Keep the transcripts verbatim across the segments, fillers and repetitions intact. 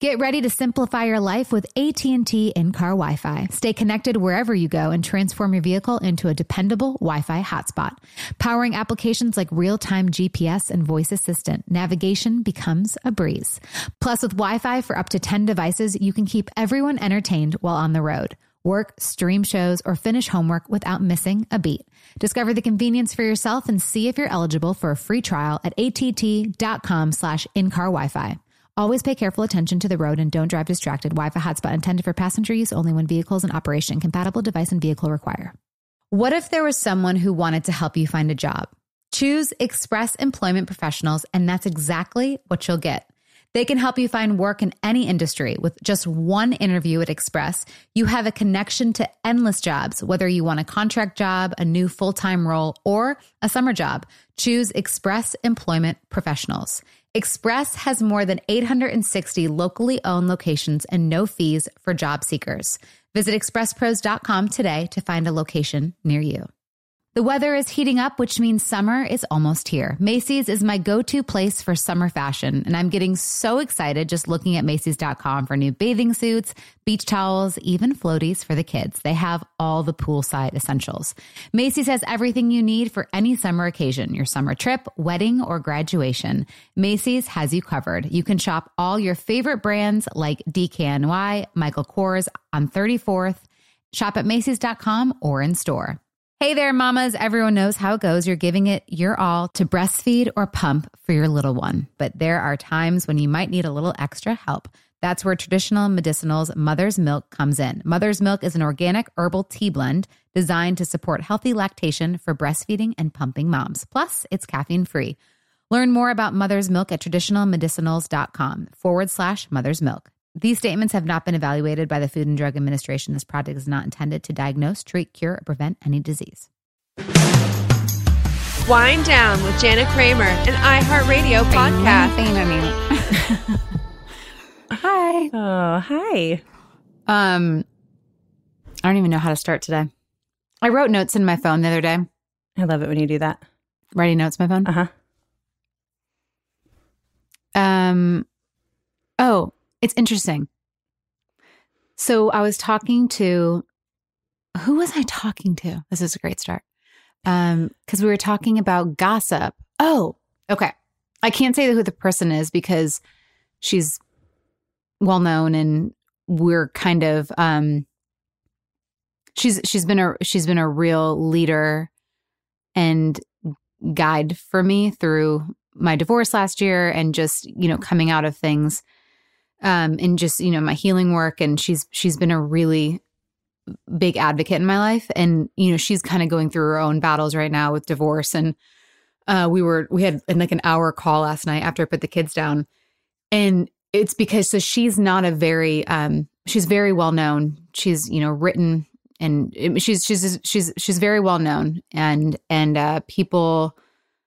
Get ready to simplify your life with A T and T in-car Wi-Fi. Stay connected wherever you go and transform your vehicle into a dependable Wi-Fi hotspot. Powering applications like real-time G P S and voice assistant, navigation becomes a breeze. Plus, with Wi-Fi for up to ten devices, you can keep everyone entertained while on the road. Work, stream shows, or finish homework without missing a beat. Discover the convenience for yourself and see if you're eligible for a free trial at att.com slash in-car Wi-Fi. Always pay careful attention to the road and don't drive distracted. Wi-Fi hotspot intended for passenger use only when vehicles in operation. Compatible device and vehicle require. What if there was someone who wanted to help you find a job? Choose Express Employment Professionals, and that's exactly what you'll get. They can help you find work in any industry. With just one interview at Express, you have a connection to endless jobs, whether you want a contract job, a new full-time role, or a summer job. Choose Express Employment Professionals. Express has more than eight hundred sixty locally owned locations and no fees for job seekers. Visit express pros dot com today to find a location near you. The weather is heating up, which means summer is almost here. Macy's is my go-to place for summer fashion, and I'm getting so excited just looking at Macy's dot com for new bathing suits, beach towels, even floaties for the kids. They have all the poolside essentials. Macy's has everything you need for any summer occasion, your summer trip, wedding, or graduation. Macy's has you covered. You can shop all your favorite brands like D K N Y, Michael Kors on thirty-fourth. Shop at Macy's dot com or in store. Hey there, mamas. Everyone knows how it goes. You're giving it your all to breastfeed or pump for your little one. But there are times when you might need a little extra help. That's where Traditional Medicinals Mother's Milk comes in. Mother's Milk is an organic herbal tea blend designed to support healthy lactation for breastfeeding and pumping moms. Plus, it's caffeine-free. Learn more about Mother's Milk at traditionalmedicinals.com forward slash Mother's Milk. These statements have not been evaluated by the Food and Drug Administration. This product is not intended to diagnose, treat, cure, or prevent any disease. Wind Down with Jana Kramer, an iHeartRadio podcast. Hi. Oh, hi. Um, I don't even know how to start today. I wrote notes in my phone the other day. I love it when you do that. Writing notes in my phone? Uh-huh. Um. Oh, it's interesting. So I was talking to, who was I talking to? This is a great start. Um, because we were talking about gossip. Oh, okay. I can't say who the person is because she's well known and we're kind of um she's she's been a she's been a real leader and guide for me through my divorce last year and just, you know, coming out of things. Um, and just, you know, my healing work. And she's, she's been a really big advocate in my life. And, you know, she's kind of going through her own battles right now with divorce. And, uh, we were, we had like an hour call last night after I put the kids down. And it's because, so she's not a very, um, she's very well known. She's, you know, written and she's, she's, she's, she's very well known and, and, uh, people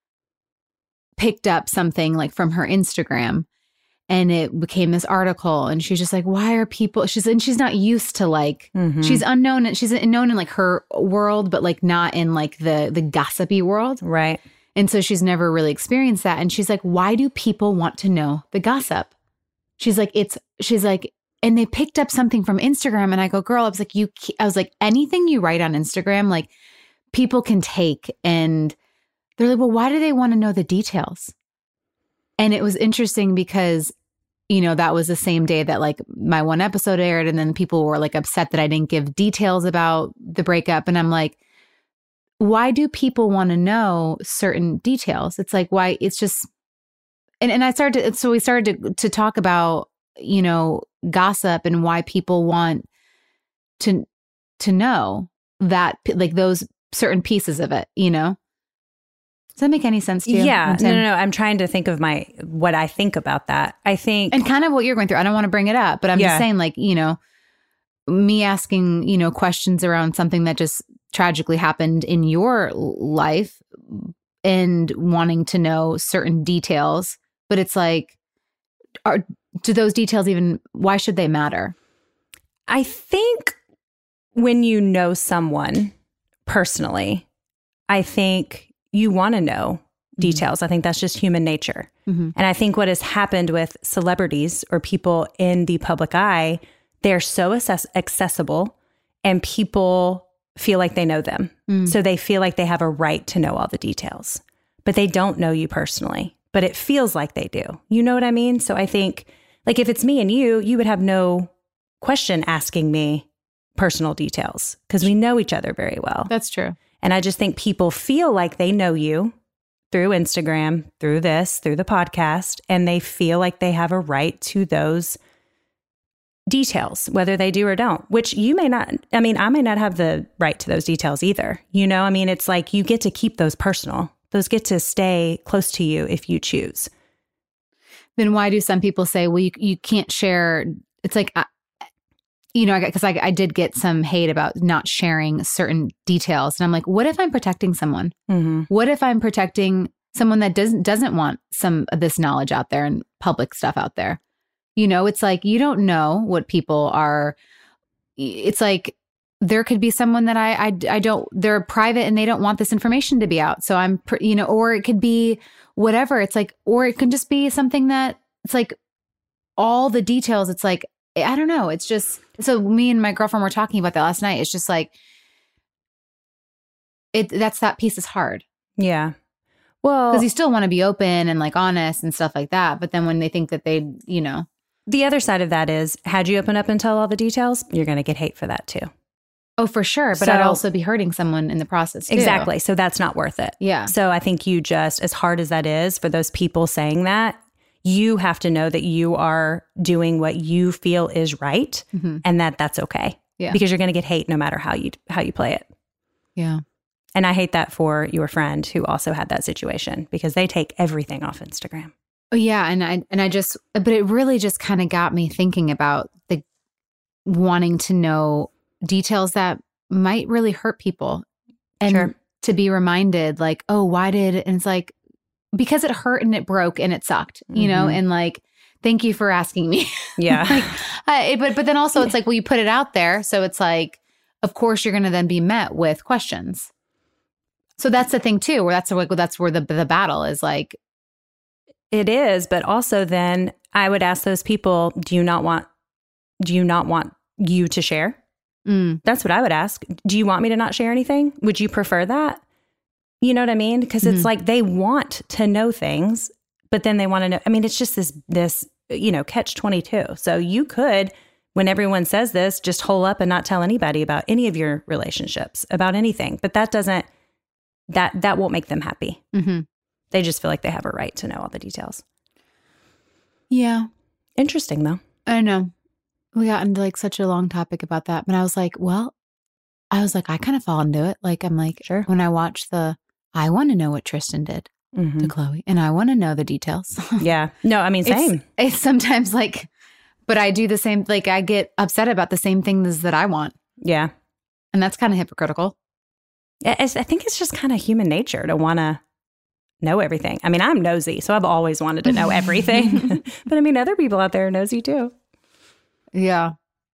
picked up something like from her Instagram. And it became this article and she's just like, why are people, she's, and she's not used to like, mm-hmm. she's unknown and she's known in like her world, but like not in like the, the gossipy world. Right. And so she's never really experienced that. And she's like, why do people want to know the gossip? She's like, it's, she's like, and they picked up something from Instagram. And I go, girl, I was like, you, I was like, anything you write on Instagram, like people can take. And they're like, well, why do they want to know the details? And it was interesting because, you know, that was the same day that like my one episode aired and then people were like upset that I didn't give details about the breakup. And I'm like, why do people want to know certain details? It's like, why it's just, and, and I started to, so we started to, to talk about, you know, gossip and why people want to, to know that like those certain pieces of it, you know? Does that make any sense to you? Yeah. No, no, no. I'm trying to think of my, what I think about that. I think. And kind of what you're going through. I don't want to bring it up, but I'm yeah. just saying like, you know, me asking, you know, questions around something that just tragically happened in your life and wanting to know certain details. But it's like, are, do those details even, why should they matter? I think when you know someone personally, I think you want to know details. I think that's just human nature. Mm-hmm. And I think what has happened with celebrities or people in the public eye, they're so access- accessible and people feel like they know them. Mm. So they feel like they have a right to know all the details, but they don't know you personally, but it feels like they do. You know what I mean? So I think like if it's me and you, you would have no question asking me personal details because we know each other very well. That's true. And I just think people feel like they know you through Instagram, through this, through the podcast, and they feel like they have a right to those details, whether they do or don't, which you may not, I mean, I may not have the right to those details either. You know, I mean, it's like you get to keep those personal. Those get to stay close to you if you choose. Then why do some people say, well, you, you can't share, it's like, uh, you know, because I, I, I did get some hate about not sharing certain details. And I'm like, what if I'm protecting someone? Mm-hmm. What if I'm protecting someone that doesn't doesn't want some of this knowledge out there and public stuff out there? You know, it's like, you don't know what people are. It's like, there could be someone that I, I, I don't, they're private and they don't want this information to be out. So I'm, you know, or it could be whatever. It's like, or it could just be something that it's like all the details. It's like, I don't know. It's just, so me and my girlfriend were talking about that last night. It's just like, it, that's, that piece is hard. Yeah. Well, because you still want to be open and like honest and stuff like that. But then when they think that they, you know, the other side of that is, had you open up and tell all the details, you're going to get hate for that too. Oh, for sure. But so, I'd also be hurting someone in the process too. Exactly. So that's not worth it. Yeah. So I think you just, as hard as that is for those people saying that, you have to know that you are doing what you feel is right, mm-hmm. and that that's okay. Yeah. Because you're going to get hate no matter how you how you play it. Yeah. And I hate that for your friend who also had that situation because they take everything off Instagram. Oh yeah, and I and I just, but it really just kind of got me thinking about the wanting to know details that might really hurt people, and sure. to be reminded, like, oh, why did? And it's like, because it hurt and it broke and it sucked, you mm-hmm. know, and like, thank you for asking me. Yeah. like, uh, but but then also it's like, well, you put it out there, so it's like, of course you're going to then be met with questions. So that's the thing too, where that's like that's where the the battle is like. It is, but also then I would ask those people, do you not want, do you not want you to share? Mm. That's what I would ask. Do you want me to not share anything? Would you prefer that? You know what I mean? Because mm-hmm. it's like they want to know things, but then they want to know. I mean, it's just this, this, you know, catch twenty-two. So you could, when everyone says this, just hole up and not tell anybody about any of your relationships, about anything. But that doesn't, that, that won't make them happy. Mm-hmm. They just feel like they have a right to know all the details. Yeah. Interesting, though. I know. We got into like such a long topic about that. But I was like, well, I was like, I kind of fall into it. Like, I'm like, sure. When I watch the, I want to know what Tristan did mm-hmm. to Chloe. And I want to know the details. Yeah. No, I mean, same. It's, it's sometimes like, but I do the same, like I get upset about the same things that I want. Yeah. And that's kind of hypocritical. I think it's just kind of human nature to want to know everything. I mean, I'm nosy, so I've always wanted to know everything. But I mean, other people out there are nosy too. Yeah.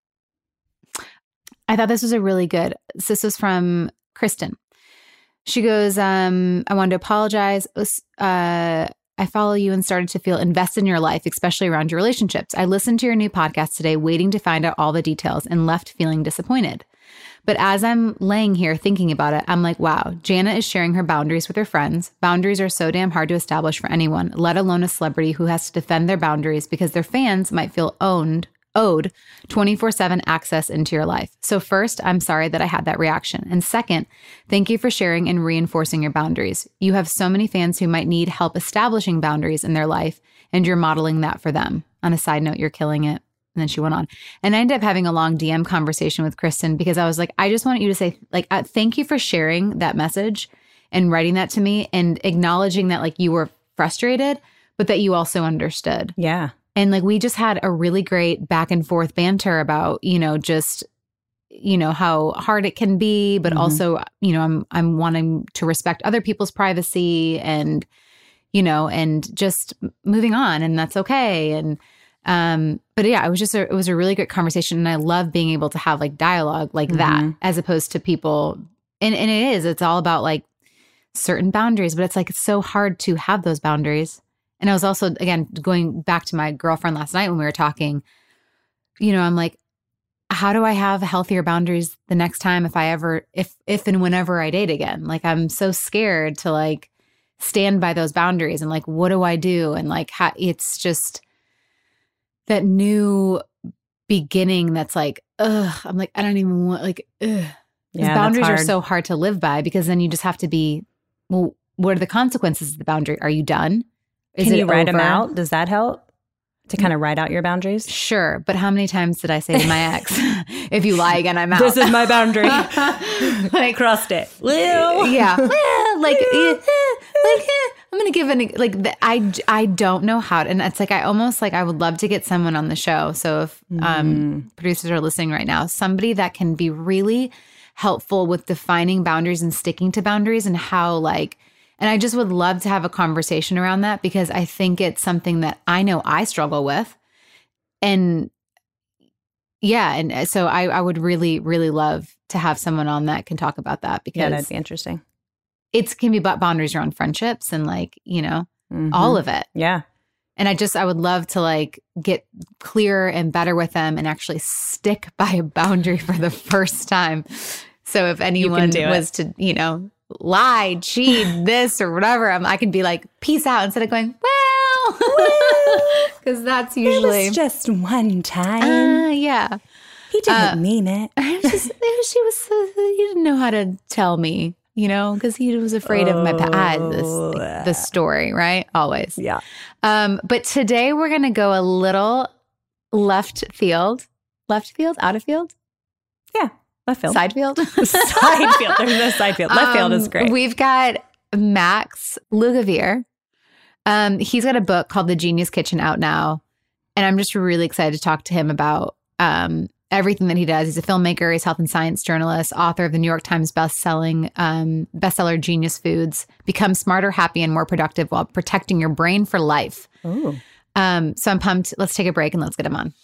I thought this was a really good, this was from Kristen. She goes, um, I wanted to apologize. Uh, I follow you and started to feel invested in your life, especially around your relationships. I listened to your new podcast today, waiting to find out all the details, and left feeling disappointed. But as I'm laying here thinking about it, I'm like, wow, Jana is sharing her boundaries with her friends. Boundaries are so damn hard to establish for anyone, let alone a celebrity who has to defend their boundaries because their fans might feel owned, owed twenty-four seven access into your life. So first, I'm sorry that I had that reaction. And second, thank you for sharing and reinforcing your boundaries. You have so many fans who might need help establishing boundaries in their life, and you're modeling that for them. On a side note, you're killing it. And then she went on. And I ended up having a long D M conversation with Kristen because I was like, I just want you to say, like, uh, thank you for sharing that message and writing that to me and acknowledging that, like, you were frustrated, but that you also understood. Yeah. And, like, we just had a really great back and forth banter about, you know, just, you know, how hard it can be, but mm-hmm. also, you know, I'm I'm wanting to respect other people's privacy and, you know, and just moving on, and that's okay. And Um, but yeah, it was just a, it was a really good conversation, and I love being able to have like dialogue like mm-hmm. that, as opposed to people. And, and it is, it's all about like certain boundaries, but it's like, it's so hard to have those boundaries. And I was also, again, going back to my girlfriend last night when we were talking, you know, I'm like, how do I have healthier boundaries the next time if I ever, if, if and whenever I date again? Like, I'm so scared to like stand by those boundaries and like, what do I do? And like, how, it's just that new beginning that's like, ugh, I'm like, I don't even want, like, ugh. Yeah, boundaries are so hard to live by because then you just have to be, well, what are the consequences of the boundary? Are you done? Is Can it you write over? them out? Does that help to kind of write out your boundaries? Sure. But how many times did I say to my ex, if you lie again, I'm out? This is my boundary. Like, crossed it. Yeah. Like, eh, like eh, I'm going to give an, like, the, I, I don't know how to, and it's like, I almost like, I would love to get someone on the show. So if um, mm. producers are listening right now, somebody that can be really helpful with defining boundaries and sticking to boundaries and how like, and I just would love to have a conversation around that because I think it's something that I know I struggle with. And yeah, and so I, I would really, really love to have someone on that can talk about that because yeah, that'd be interesting. It can be about boundaries around friendships and like, you know, mm-hmm. all of it. Yeah. And I just, I would love to like get clearer and better with them and actually stick by a boundary for the first time. So if anyone was it. to, you know, lie, cheat, this or whatever, I'm, I can be like, peace out instead of going, well, because that's usually it was just one time. Uh, yeah. He didn't uh, mean it. I was just, she was, uh, he didn't know how to tell me. You know, because he was afraid of my past, this like, the story, right? Always. Yeah. Um, but today we're going to go a little left field. Left field? Out of field? Yeah. Left field. Side field? Side field. There's no side field. Left um, field is great. We've got Max Lugavere. Um, he's got a book called The Genius Kitchen out now. And I'm just really excited to talk to him about um, everything that he does. He's a filmmaker, he's a health and science journalist, author of the New York Times best-selling um, bestseller Genius Foods. Become smarter, happy, and more productive while protecting your brain for life. Ooh. Um, so I'm pumped. Let's take a break and let's get him on.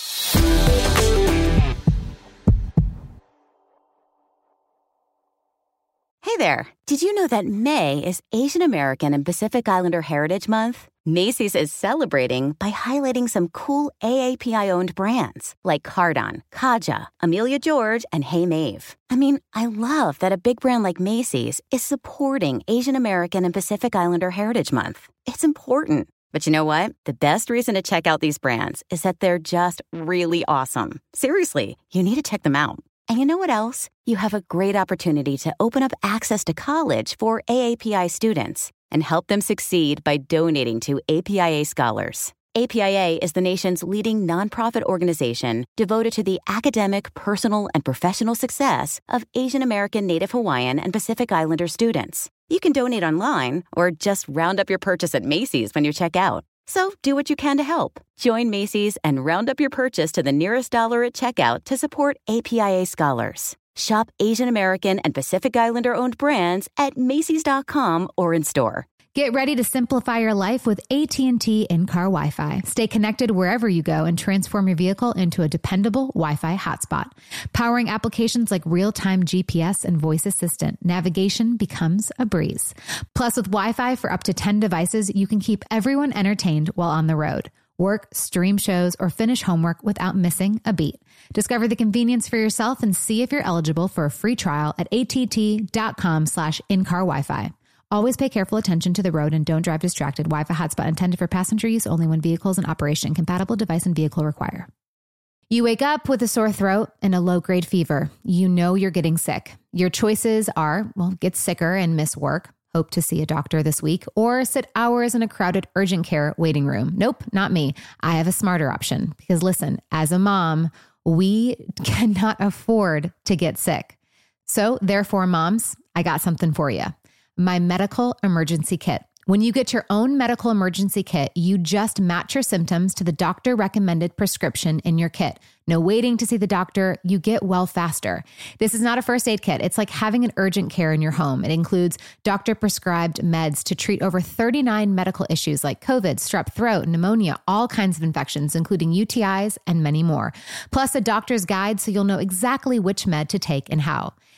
Hey there. Did you know that May is Asian American and Pacific Islander Heritage Month? Macy's is celebrating by highlighting some cool A A P I-owned brands like Cardon, Kaja, Amelia George, and Hey Mave. I mean, I love that a big brand like Macy's is supporting Asian American and Pacific Islander Heritage Month. It's important. But you know what? The best reason to check out these brands is that they're just really awesome. Seriously, you need to check them out. And you know what else? You have a great opportunity to open up access to college for A A P I students and help them succeed by donating to A P I A Scholars. A P I A is the nation's leading nonprofit organization devoted to the academic, personal, and professional success of Asian American, Native Hawaiian, and Pacific Islander students. You can donate online or just round up your purchase at Macy's when you check out. So do what you can to help. Join Macy's and round up your purchase to the nearest dollar at checkout to support A P I A Scholars. Shop Asian American and Pacific Islander-owned brands at Macy's dot com or in store. Get ready to simplify your life with A T and T in-car Wi-Fi. Stay connected wherever you go and transform your vehicle into a dependable Wi-Fi hotspot. Powering applications like real-time G P S and voice assistant, navigation becomes a breeze. Plus, with Wi-Fi for up to ten devices, you can keep everyone entertained while on the road. Work, stream shows, or finish homework without missing a beat. Discover the convenience for yourself and see if you're eligible for a free trial at att.com slash in-car Wi-Fi. Always pay careful attention to the road and don't drive distracted. Wi-Fi hotspot intended for passenger use only when vehicles in operation. Compatible device and vehicle require. You wake up with a sore throat and a low-grade fever. You know you're getting sick. Your choices are, well, get sicker and miss work. Hope to see a doctor this week, or sit hours in a crowded urgent care waiting room. Nope, not me. I have a smarter option because listen, as a mom, we cannot afford to get sick. So therefore, moms, I got something for you. My medical emergency kit. When you get your own medical emergency kit, you just match your symptoms to the doctor recommended prescription in your kit. No waiting to see the doctor. You get well faster. This is not a first aid kit. It's like having an urgent care in your home. It includes doctor prescribed meds to treat over thirty-nine medical issues like COVID, strep throat, pneumonia, all kinds of infections, including U T Is and many more. Plus a doctor's guide so you'll know exactly which med to take and how.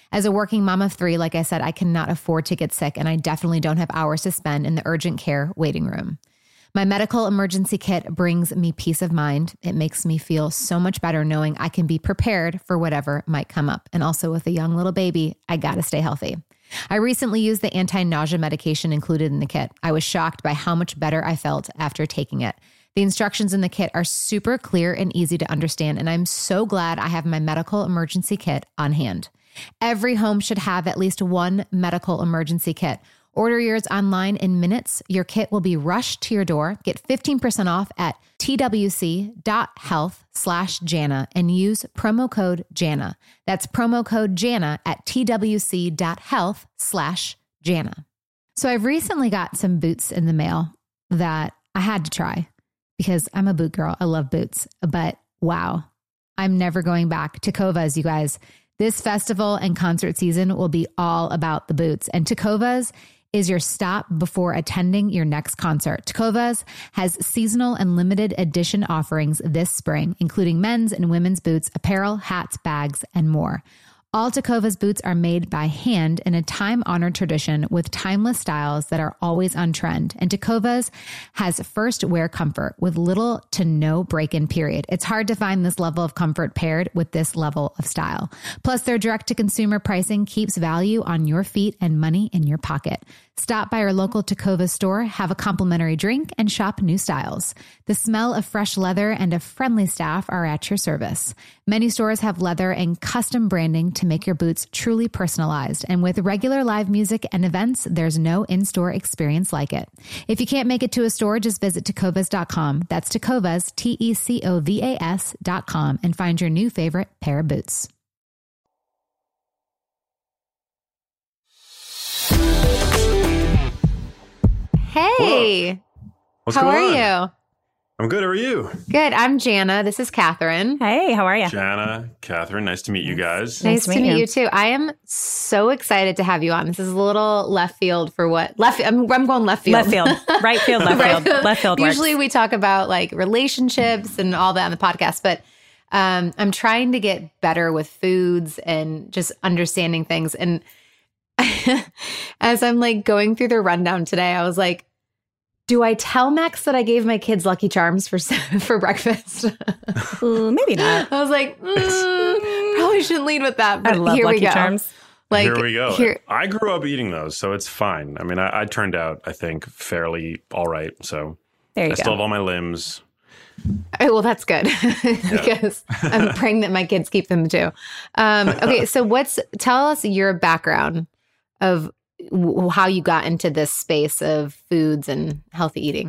As a working mom of three, like I said, I cannot afford to get sick, and I definitely don't have hours to spend in the urgent care waiting room. My medical emergency kit brings me peace of mind. It makes me feel so much better knowing I can be prepared for whatever might come up. And also with a young little baby, I got to stay healthy. I recently used the anti-nausea medication included in the kit. I was shocked by how much better I felt after taking it. The instructions in the kit are super clear and easy to understand, and I'm so glad I have my medical emergency kit on hand. Every home should have at least one medical emergency kit. Order yours online in minutes. Your kit will be rushed to your door. Get fifteen percent off at twc.health slash Jana and use promo code Jana. That's promo code Jana at twc.health slash Jana. So I've recently got some boots in the mail that I had to try because I'm a boot girl. I love boots, but wow, I'm never going back. Tecovas, you guys. This festival and concert season will be all about the boots, and Tecovas is your stop before attending your next concert. Tecovas has seasonal and limited edition offerings this spring, including men's and women's boots, apparel, hats, bags, and more. All Tecovas boots are made by hand in a time-honored tradition with timeless styles that are always on trend. And Tecovas has first wear comfort with little to no break-in period. It's hard to find this level of comfort paired with this level of style. Plus, their direct-to-consumer pricing keeps value on your feet and money in your pocket. Stop by your local Tecovas store, have a complimentary drink, and shop new styles. The smell of fresh leather and a friendly staff are at your service. Many stores have leather and custom branding to make your boots truly personalized. And with regular live music and events, there's no in-store experience like it. If you can't make it to a store, just visit tecovas dot com. That's Tecovas, T E C O V A S dot com, and find your new favorite pair of boots. Hey, What's how going are on? you? I'm good. How are you? Good. I'm Jana. This is Catherine. Hey, how are you? Jana, Catherine, nice to meet you guys. Nice, to meet you. you too. I am so excited to have you on. This is a little left field for what left. I'm, I'm going left field. Left field, right field, left Right field, field. left field. Usually works. we talk about like relationships and all that on the podcast, but um, I'm trying to get better with foods and just understanding things. And as I'm like going through the rundown today, I was like, do I tell Max that I gave my kids Lucky Charms for for breakfast? Ooh, maybe not. I was like, mm, probably shouldn't lead with that. But I love here Lucky we go. Charms. Like, here we go. Here, I grew up eating those, so it's fine. I mean, I, I turned out, I think, fairly all right. So There you I go. still have all my limbs. oh, well, that's good because I'm praying that my kids keep them too. Um, okay, so what's tell us your background of w- how you got into this space of foods and healthy eating.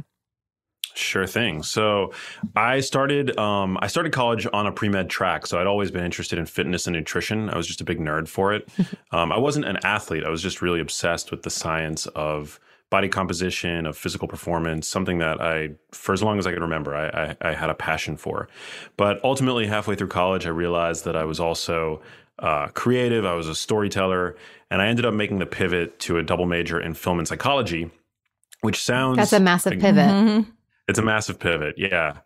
Sure thing. So I started um, I started college on a pre-med track. So I'd always been interested in fitness and nutrition. I was just a big nerd for it. um, I wasn't an athlete. I was just really obsessed with the science of body composition, of physical performance, something that I, for as long as I could remember, I, I, I had a passion for. But ultimately, halfway through college, I realized that I was also uh, creative. I was a storyteller. And I ended up making the pivot to a double major in film and psychology, which sounds... That's a massive like, pivot. Mm-hmm. It's a massive pivot, yeah.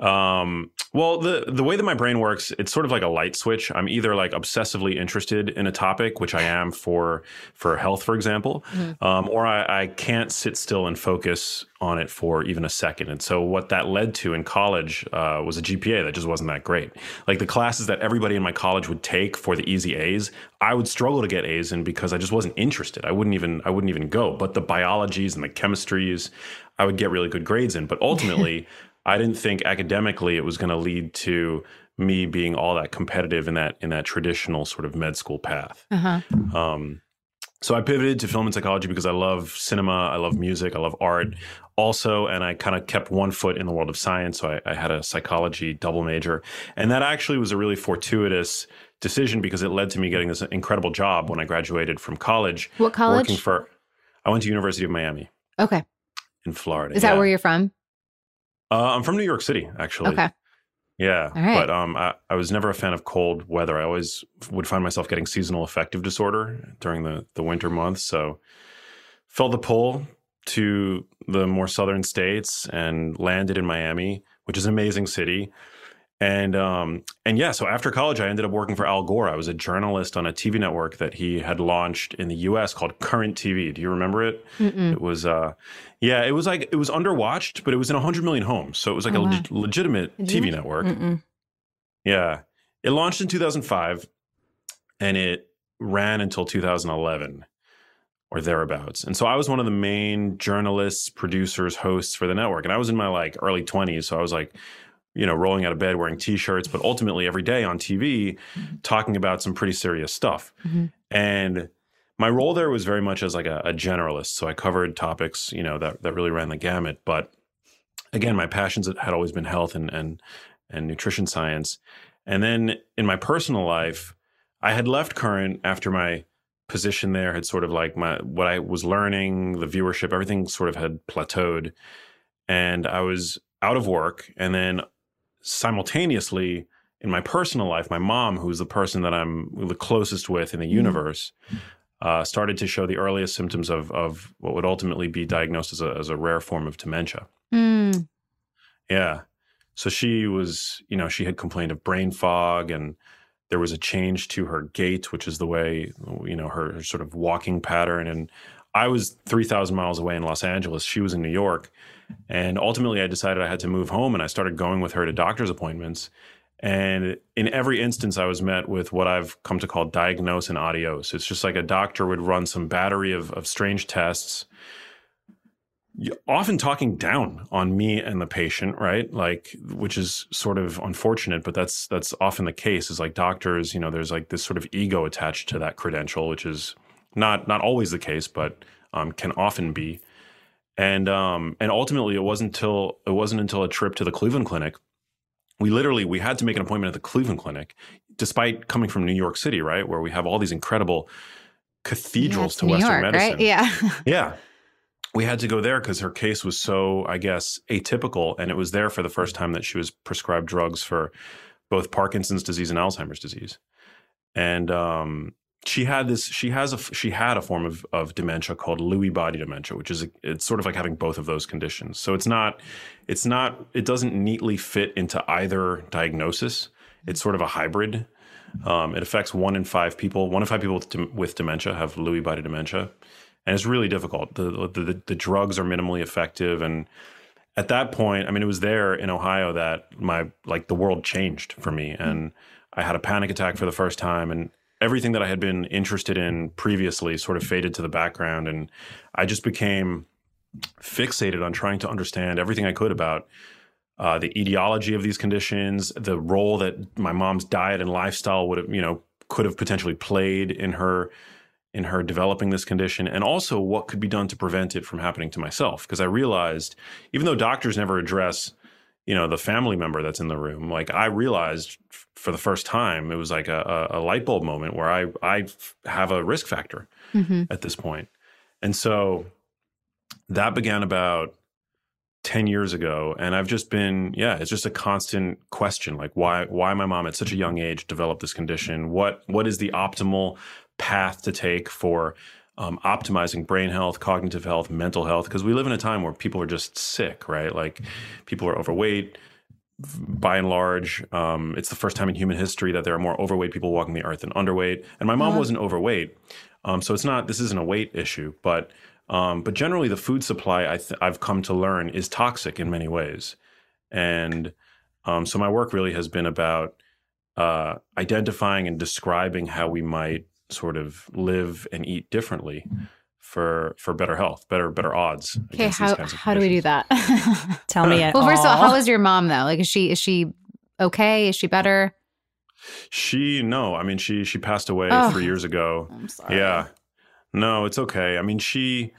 Um, well, the the way that my brain works, it's sort of like a light switch. I'm either like obsessively interested in a topic, which I am for for health, for example, mm-hmm. um, or I, I can't sit still and focus on it for even a second. And so what that led to in college uh, was a G P A that just wasn't that great. Like the classes that everybody in my college would take for the easy A's, I would struggle to get A's in because I just wasn't interested. I wouldn't even I wouldn't even go. But the biologies and the chemistries, I would get really good grades in. But ultimately, I didn't think academically it was going to lead to me being all that competitive in that in that traditional sort of med school path. Uh-huh. Um, so I pivoted to film and psychology because I love cinema, I love music, I love art also, and I kind of kept one foot in the world of science. So I, I had a psychology double major. And that actually was a really fortuitous decision because it led to me getting this incredible job when I graduated from college. What college? Working for, I went to University of Miami. Okay. In Florida. Is that yeah. where you're from? Uh, I'm from New York City, actually. Okay. Yeah. All right. But um, I, I was never a fan of cold weather. I always would find myself getting seasonal affective disorder during the, the winter months. So felt the pull to the more southern states and landed in Miami, which is an amazing city. And um, and yeah, so after college, I ended up working for Al Gore. I was a journalist on a T V network that he had launched in the U S called Current T V. Do you remember it? Mm-mm. It was, uh, yeah, it was like, it was underwatched, but it was in one hundred million homes. So it was like oh, a leg- wow. legitimate Did T V you? network. Mm-mm. Yeah. It launched in two thousand five and it ran until two thousand eleven or thereabouts. And so I was one of the main journalists, producers, hosts for the network. And I was in my like early twenties. So I was like, you know, rolling out of bed, wearing T-shirts, but ultimately every day on T V, mm-hmm. talking about some pretty serious stuff. Mm-hmm. And my role there was very much as like a, a generalist. So I covered topics, you know, that, that really ran the gamut. But again, my passions had always been health and, and, and nutrition science. And then in my personal life, I had left Current after my position there had sort of like my, what I was learning, the viewership, everything sort of had plateaued. And I was out of work. And then simultaneously in my personal life, my mom, who's the person that I'm the closest with in the universe, uh, started to show the earliest symptoms of of what would ultimately be diagnosed as a as a rare form of dementia. Mm. Yeah. So she was, you know, she had complained of brain fog, and there was a change to her gait, which is the way, you know, her, her sort of walking pattern. And I was three thousand miles away in Los Angeles. She was in New York. And ultimately, I decided I had to move home, and I started going with her to doctor's appointments. And in every instance, I was met with what I've come to call diagnose and adios. It's just like a doctor would run some battery of, of strange tests, often talking down on me and the patient, right? Like, which is sort of unfortunate, but that's that's often the case. Is like doctors, you know, there's like this sort of ego attached to that credential, which is not not always the case, but um, can often be. And um, and ultimately, it wasn't until it wasn't until a trip to the Cleveland Clinic. We literally we had to make an appointment at the Cleveland Clinic, despite coming from New York City, right, where we have all these incredible cathedrals yeah, to New Western York, medicine. Right? Yeah, yeah. We had to go there because her case was so, I guess, atypical, and it was there for the first time that she was prescribed drugs for both Parkinson's disease and Alzheimer's disease. And um, she had this. She has a. She had a form of of dementia called Lewy body dementia, which is a, it's sort of like having both of those conditions. So it's not. It's not. It doesn't neatly fit into either diagnosis. It's sort of a hybrid. Um, it affects one in five people. One in five people with, with dementia have Lewy body dementia, and it's really difficult. The, the the drugs are minimally effective, and at that point, I mean, it was there in Ohio that my like the world changed for me, and I had a panic attack for the first time, and everything that I had been interested in previously sort of faded to the background, and I just became fixated on trying to understand everything I could about uh, the etiology of these conditions, the role that my mom's diet and lifestyle would have, you know, could have potentially played in her in her developing this condition, and also what could be done to prevent it from happening to myself. Because I realized, even though doctors never address, you know, the family member that's in the room, like I realized for the first time, it was like a, a light bulb moment where I, I have a risk factor mm-hmm. at this point. And so that began about ten years ago. And I've just been, yeah, it's just a constant question, like why, why my mom at such a young age developed this condition? What, what is the optimal path to take for um, optimizing brain health, cognitive health, mental health? Because we live in a time where people are just sick, right? Like people are overweight. By and large, um, it's the first time in human history that there are more overweight people walking the earth than underweight. And my mom uh-huh. wasn't overweight. Um, so it's not, this isn't a weight issue, but, um, but generally the food supply I th- I've come to learn is toxic in many ways. And, um, so my work really has been about, uh, identifying and describing how we might sort of live and eat differently for for better health, better better odds. Okay, how how do we do that? Tell me it. Well, first all. of all, how is your mom though? Like, is she is she okay? Is she better? She no, I mean she she passed away oh, three years ago. I'm sorry. Yeah, no, it's okay. I mean she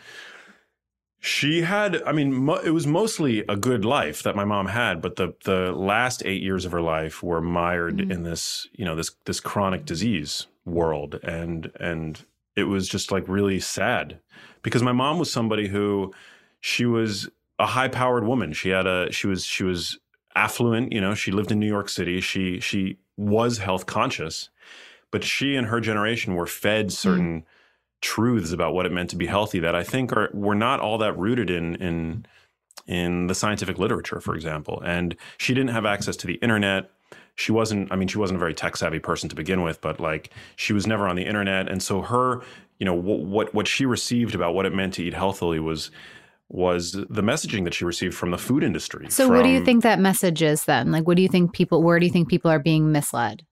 she had. I mean mo- it was mostly a good life that my mom had, but the the last eight years of her life were mired mm-hmm. in this you know this this chronic disease world, and and. It was just like really sad because my mom was somebody who she was a high powered woman. She had a, she was, she was affluent, you know, she lived in New York City. She, she was health conscious, but she and her generation were fed certain mm. truths about what it meant to be healthy that I think are, were not all that rooted in, in, in the scientific literature, for example. And she didn't have access to the internet. she wasn't, I mean, she wasn't a very tech savvy person to begin with, but like she was never on the internet. And so her, you know, w- what, what she received about what it meant to eat healthily was, was the messaging that she received from the food industry. So from, what do you think that message is then? Like, what do you think people, where do you think people are being misled?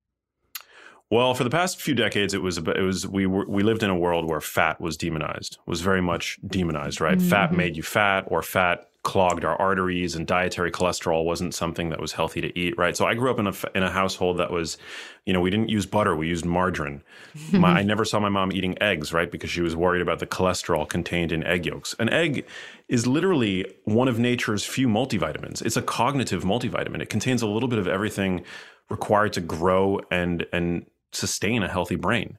Well, for the past few decades, it was, it was, we were, we lived in a world where fat was demonized, was very much demonized, right? Mm-hmm. Fat made you fat, or fat clogged our arteries, and dietary cholesterol wasn't something that was healthy to eat, right? So I grew up in a, in a household that was, you know, we didn't use butter, we used margarine. My, I never saw my mom eating eggs, right? Because she was worried about the cholesterol contained in egg yolks. An egg is literally one of nature's few multivitamins. It's a cognitive multivitamin. It contains a little bit of everything required to grow and, and sustain a healthy brain.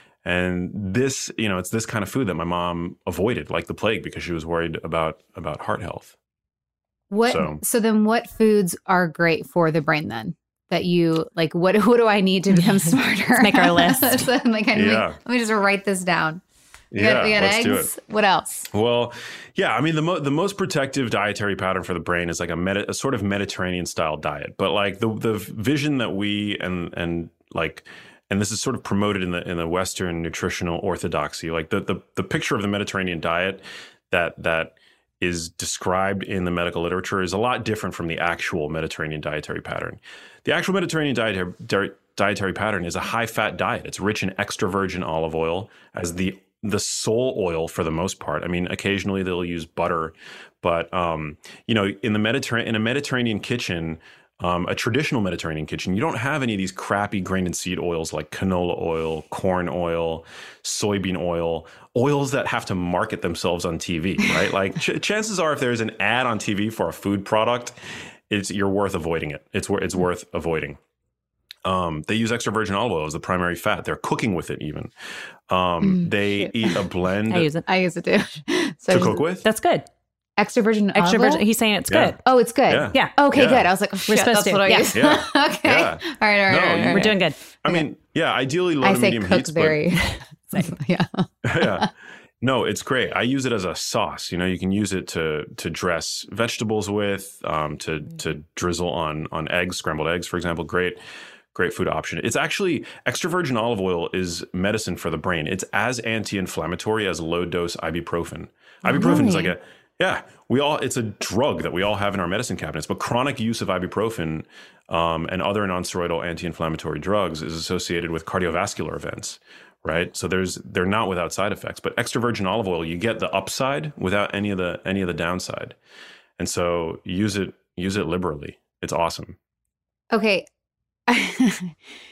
And this, you know, it's this kind of food that my mom avoided like the plague because she was worried about about heart health. What so, so then what foods are great for the brain then? That you like what what do I need to become smarter? Let's make our list. So like, I yeah. Make, let me just write this down. We yeah, got, we got let's eggs. Do it. What else? Well, yeah, I mean the mo- the most protective dietary pattern for the brain is like a, Medi- a sort of Mediterranean style diet. But like the the vision that we and and like and this is sort of promoted in the in the Western nutritional orthodoxy, like the the the picture of the Mediterranean diet that that is described in the medical literature is a lot different from the actual Mediterranean dietary pattern. The actual Mediterranean dietary di- dietary pattern is a high fat diet. It's rich in extra virgin olive oil as the the sole oil for the most part. I mean, occasionally they'll use butter, but um, you know, in the Mediterranean in a Mediterranean kitchen. Um, a traditional Mediterranean kitchen, you don't have any of these crappy grain and seed oils like canola oil, corn oil, soybean oil, oils that have to market themselves on T V, right? Like ch- chances are if there's an ad on T V for a food product, it's you're worth avoiding it. It's, it's worth avoiding. Um, they use extra virgin olive oil as the primary fat. They're cooking with it even. Um, mm, they shit. eat a blend. I use it. I use it too. So to cook with? That's good. Extra virgin olive Extra virgin. He's saying it's yeah. good. Oh, it's good. Yeah. yeah. Okay, yeah. good. I was like, oh, shit, that's to. what I yeah. use. Yeah. okay. Yeah. All right, all right, no, all right, all right. We're doing good. I mean, yeah, ideally low I to say medium cook heats. very. But, yeah. yeah. No, it's great. I use it as a sauce. You know, you can use it to to dress vegetables with, um, to to drizzle on on eggs, scrambled eggs, for example. Great. Great food option. It's actually, extra virgin olive oil is medicine for the brain. It's as anti-inflammatory as low dose ibuprofen. Ibuprofen really? is like a, yeah, we all, it's a drug that we all have in our medicine cabinets, but chronic use of ibuprofen um, and other non-steroidal anti-inflammatory drugs is associated with cardiovascular events, right? So there's, they're not without side effects, but extra virgin olive oil, you get the upside without any of the, any of the downside. And so use it, use it liberally. It's awesome. Okay. I,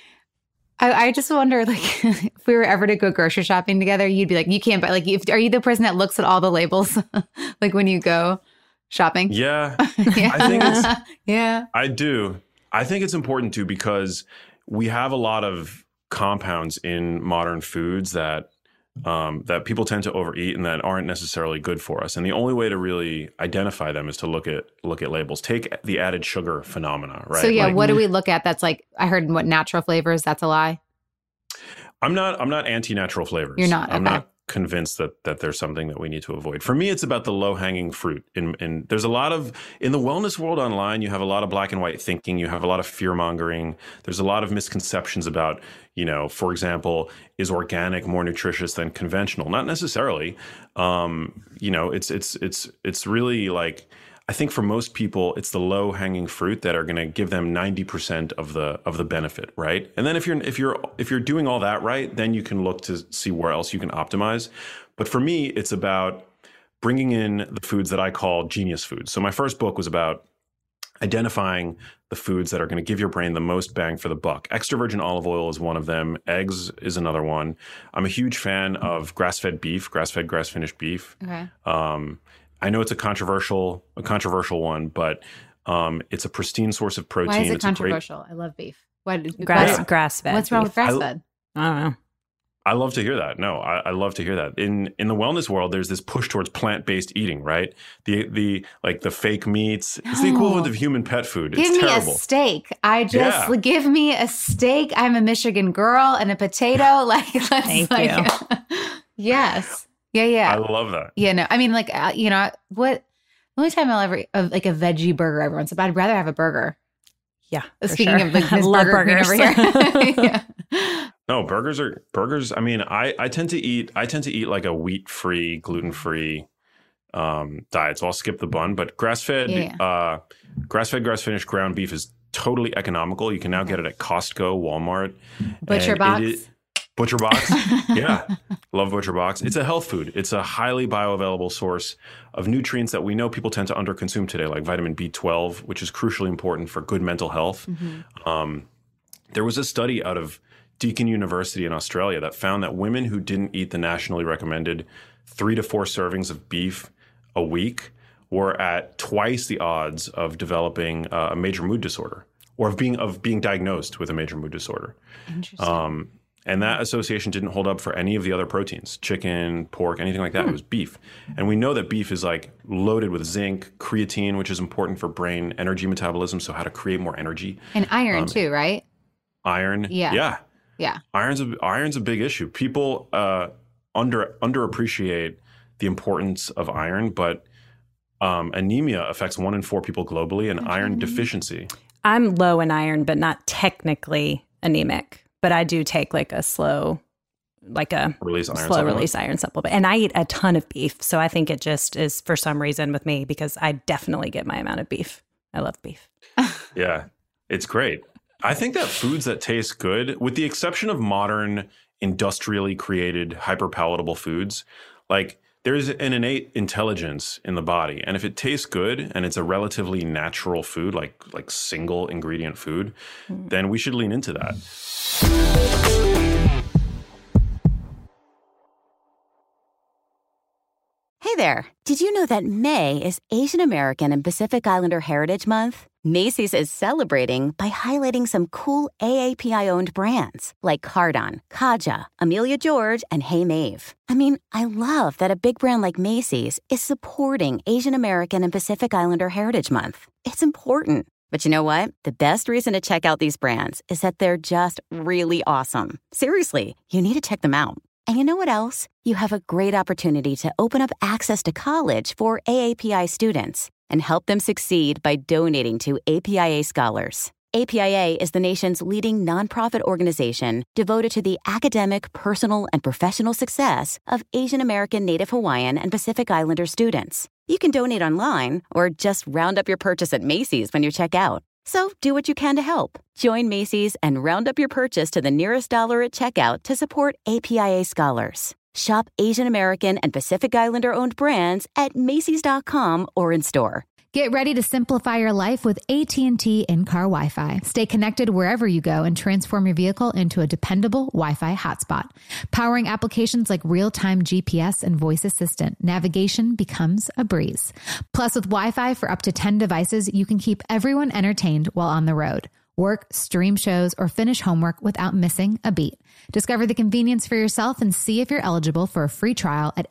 I just wonder, like, if we were ever to go grocery shopping together, you'd be like, you can't buy, like, if, are you the person that looks at all the labels, like when you go shopping? Yeah. yeah. I think it's, yeah. I do. I think it's important to because we have a lot of compounds in modern foods that um, that people tend to overeat and that aren't necessarily good for us. And the only way to really identify them is to look at look at labels. Take the added sugar phenomena, right? So yeah, like, what do we look at? That's like, I heard what natural flavors. That's a lie. I'm not. I'm not anti-natural flavors. You're not. I'm okay. not convinced that that there's something that we need to avoid. For me, it's about the low-hanging fruit. In, in there's a lot of in the wellness world online, you have a lot of black and white thinking. You have a lot of fear-mongering. There's a lot of misconceptions about, you know, for example, is organic more nutritious than conventional? Not necessarily. Um, you know, it's it's it's it's really like, I think for most people, it's the low hanging fruit that are going to give them ninety percent of the of the benefit, right? And then if you're if you're if you're doing all that right, then you can look to see where else you can optimize. But for me, it's about bringing in the foods that I call genius foods. So my first book was about identifying the foods that are going to give your brain the most bang for the buck. Extra virgin olive oil is one of them. Eggs is another one. I'm a huge fan of grass-fed beef, grass-fed, grass-finished beef. Okay. Um, I know it's a controversial, a controversial one, but um, it's a pristine source of protein. Why is it it's controversial? Great... I love beef. What grass yeah. grass fed? What's wrong beef. with grass fed? I, I don't know. I love to hear that. No, I, I love to hear that. In in the wellness world, there's this push towards plant-based eating, right? The the like the fake meats. No. It's the equivalent of human pet food. Give it's me terrible. a steak. I just yeah. give me a steak. I'm a Michigan girl and a potato. Like, let's Thank like, you. Yes. Yeah. Yeah. I love that. Yeah. No. I mean, like, uh, you know what? The only time I'll ever uh, like a veggie burger every once, but I'd rather have a burger. Yeah. Speaking sure. of like I Miz love Burger Queen burgers. over here. Yeah. No, burgers are burgers. I mean, I, I tend to eat I tend to eat like a wheat free, gluten free um, diet. So I'll skip the bun. But grass fed, Yeah, yeah. uh, grass fed, grass finished ground beef is totally economical. You can now get it at Costco, Walmart, Butcher and Box. it is- Butcher Box. Yeah. Love Butcher Box. It's a health food. It's a highly bioavailable source of nutrients that we know people tend to underconsume today, like vitamin B twelve, which is crucially important for good mental health. Mm-hmm. Um, there was a study out of Deakin University in Australia that found that women who didn't eat the nationally recommended three to four servings of beef a week were at twice the odds of developing uh, a major mood disorder or of being of being diagnosed with a major mood disorder. Interesting. Um, And that association didn't hold up for any of the other proteins, chicken, pork, anything like that. Hmm. It was beef. And we know that beef is like loaded with zinc, creatine, which is important for brain energy metabolism, so how to create more energy. And iron um, too, right? Iron. Yeah. Yeah. Yeah. Iron's a, iron's a big issue. People uh, under underappreciate the importance of iron, but um, anemia affects one in four people globally, and iron anemia. deficiency. I'm low in iron, but not technically anemic. But I do take like a slow, like a release iron slow supplement. release iron supplement. And I eat a ton of beef. So I think it just is for some reason with me because I definitely get my amount of beef. I love beef. Yeah, it's great. I think that foods that taste good, with the exception of modern industrially created hyper-palatable foods, like there's an innate intelligence in the body. And if it tastes good and it's a relatively natural food, like like single ingredient food, mm. then we should lean into that. Hey there. Did you know that May is Asian American and Pacific Islander Heritage Month? Macy's is celebrating by highlighting some cool A A P I-owned brands like Cardon, Kaja, Amelia George, and Hey Mave. I mean, I love that a big brand like Macy's is supporting Asian American and Pacific Islander Heritage Month. It's important. But you know what? The best reason to check out these brands is that they're just really awesome. Seriously, you need to check them out. And you know what else? You have a great opportunity to open up access to college for A A P I students and help them succeed by donating to A P I A Scholars. A P I A is the nation's leading nonprofit organization devoted to the academic, personal, and professional success of Asian American, Native Hawaiian, and Pacific Islander students. You can donate online or just round up your purchase at Macy's when you check out. So do what you can to help. Join Macy's and round up your purchase to the nearest dollar at checkout to support A P I A Scholars. Shop Asian American and Pacific Islander-owned brands at Macy's dot com or in store. Get ready to simplify your life with A T and T in-car Wi-Fi. Stay connected wherever you go and transform your vehicle into a dependable Wi-Fi hotspot. Powering applications like real-time G P S and voice assistant, navigation becomes a breeze. Plus, with Wi-Fi for up to ten devices, you can keep everyone entertained while on the road. Work, stream shows, or finish homework without missing a beat. Discover the convenience for yourself and see if you're eligible for a free trial at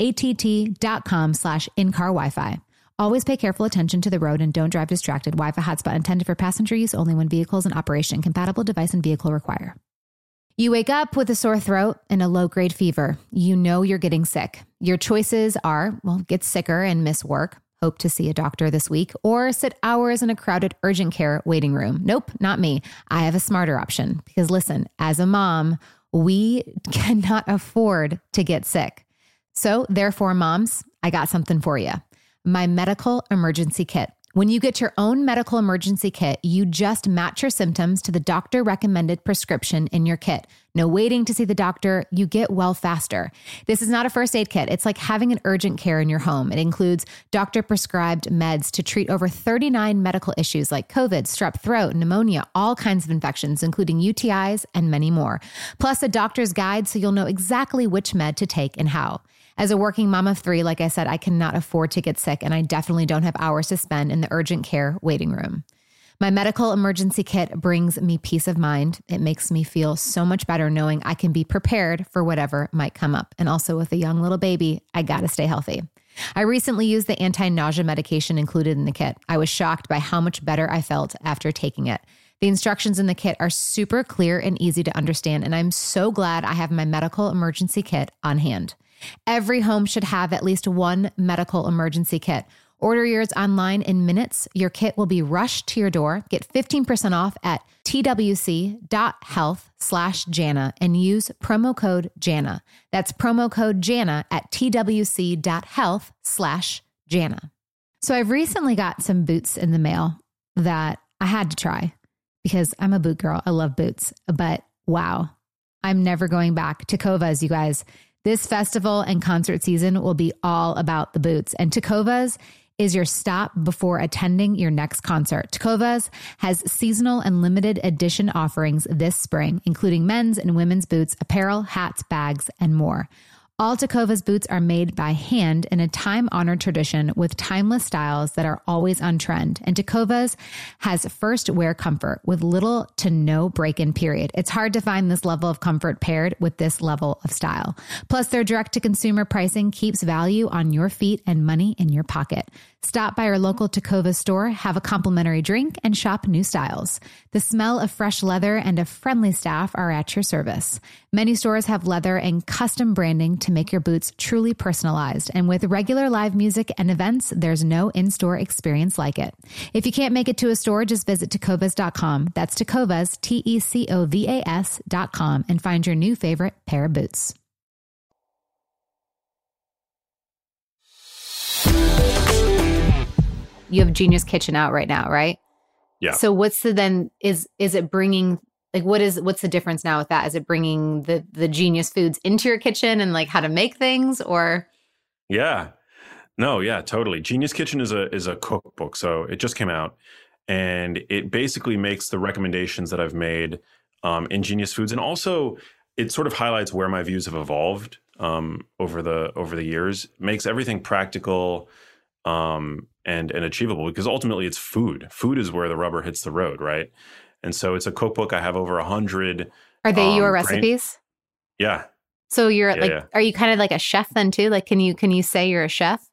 att.com slash in-car Wi-Fi. Always pay careful attention to the road and don't drive distracted. Wi-Fi hotspot intended for passenger use only when vehicles in operation. Compatible device and vehicle require. You wake up with a sore throat and a low-grade fever. You know you're getting sick. Your choices are, well, get sicker and miss work. Hope to see a doctor this week, or sit hours in a crowded urgent care waiting room. Nope, not me. I have a smarter option because listen, as a mom, we cannot afford to get sick. So therefore, moms, I got something for you. My medical emergency kit. When you get your own medical emergency kit, you just match your symptoms to the doctor-recommended prescription in your kit. No waiting to see the doctor. You get well faster. This is not a first aid kit. It's like having an urgent care in your home. It includes doctor-prescribed meds to treat over thirty-nine medical issues like COVID, strep throat, pneumonia, all kinds of infections, including U T Is and many more. Plus a doctor's guide so you'll know exactly which med to take and how. As a working mom of three, like I said, I cannot afford to get sick, and I definitely don't have hours to spend in the urgent care waiting room. My medical emergency kit brings me peace of mind. It makes me feel so much better knowing I can be prepared for whatever might come up. And also with a young little baby, I got to stay healthy. I recently used the anti-nausea medication included in the kit. I was shocked by how much better I felt after taking it. The instructions in the kit are super clear and easy to understand, and I'm so glad I have my medical emergency kit on hand. Every home should have at least one medical emergency kit. Order yours online in minutes. Your kit will be rushed to your door. Get fifteen percent off at twc.health slash Jana and use promo code Jana. That's promo code Jana at twc.health slash Jana. So I've recently got some boots in the mail that I had to try because I'm a boot girl. I love boots, but wow, I'm never going back. Tecovas, you guys. This festival and concert season will be all about the boots, and Tecovas is your stop before attending your next concert. Tecovas has seasonal and limited edition offerings this spring, including men's and women's boots, apparel, hats, bags, and more. All Tecovas boots are made by hand in a time-honored tradition with timeless styles that are always on trend. And Tecovas has first wear comfort with little to no break-in period. It's hard to find this level of comfort paired with this level of style. Plus, their direct-to-consumer pricing keeps value on your feet and money in your pocket. Stop by your local Tecovas store, have a complimentary drink, and shop new styles. The smell of fresh leather and a friendly staff are at your service. Many stores have leather and custom branding to make your boots truly personalized. And with regular live music and events, there's no in-store experience like it. If you can't make it to a store, just visit tecovas dot com. That's Tecovas, T E C O V A S dot com, and find your new favorite pair of boots. You have Genius Kitchen out right now, right? Yeah. So what's the then is is it bringing like what is what's the difference now with that? Is it bringing the the Genius foods into your kitchen and like how to make things, or? Yeah. No, yeah, totally. Genius Kitchen is a is a cookbook. So it just came out, and it basically makes the recommendations that I've made um, in Genius Foods, and also it sort of highlights where my views have evolved um, over the over the years. Makes everything practical um, and and achievable, because ultimately it's food. Food is where the rubber hits the road, right? And so it's a cookbook. I have over a hundred. Are they um, your grain- recipes? Yeah. So you're Yeah, like, yeah. are you kind of like a chef then too? Like, can you can you say you're a chef?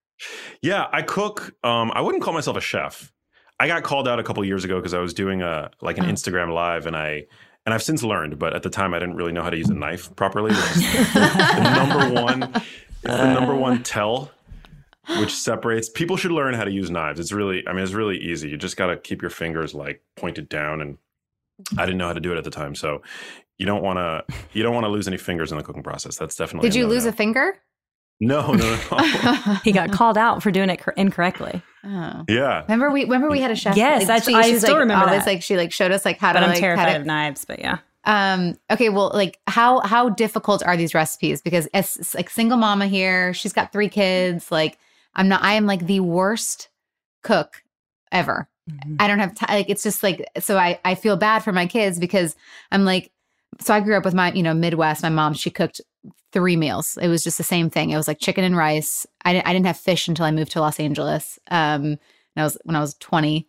Yeah, I cook. Um, I wouldn't call myself a chef. I got called out a couple years ago because I was doing a like an Oh. Instagram live, and I and I've since learned, but at the time I didn't really know how to use a knife properly. Which is the, the number one, it's the number one tell, which separates. People should learn how to use knives. It's really, I mean, it's really easy. You just got to keep your fingers like pointed down, and I didn't know how to do it at the time, so you don't want to you don't want to lose any fingers in the cooking process. That's definitely. Did you no-no. lose a finger? No, no, no. He got called out for doing it cor- incorrectly. Oh. Yeah. Remember we remember we had a chef. Yes, like, I- she, I she's still like, remember always that. like she like showed us like how But to I'm like terrified how to, of knives, but yeah. Um, okay, well, like how how difficult are these recipes? Because as like single mama here, she's got three kids. Like I'm not, I am like the worst cook ever. Mm-hmm. I don't have time. Like it's just like so. I I feel bad for my kids because I'm like. So I grew up with my you know Midwest. My mom, she cooked three meals. It was just the same thing. It was like chicken and rice. I didn't I didn't have fish until I moved to Los Angeles. Um, and I was when I was twenty,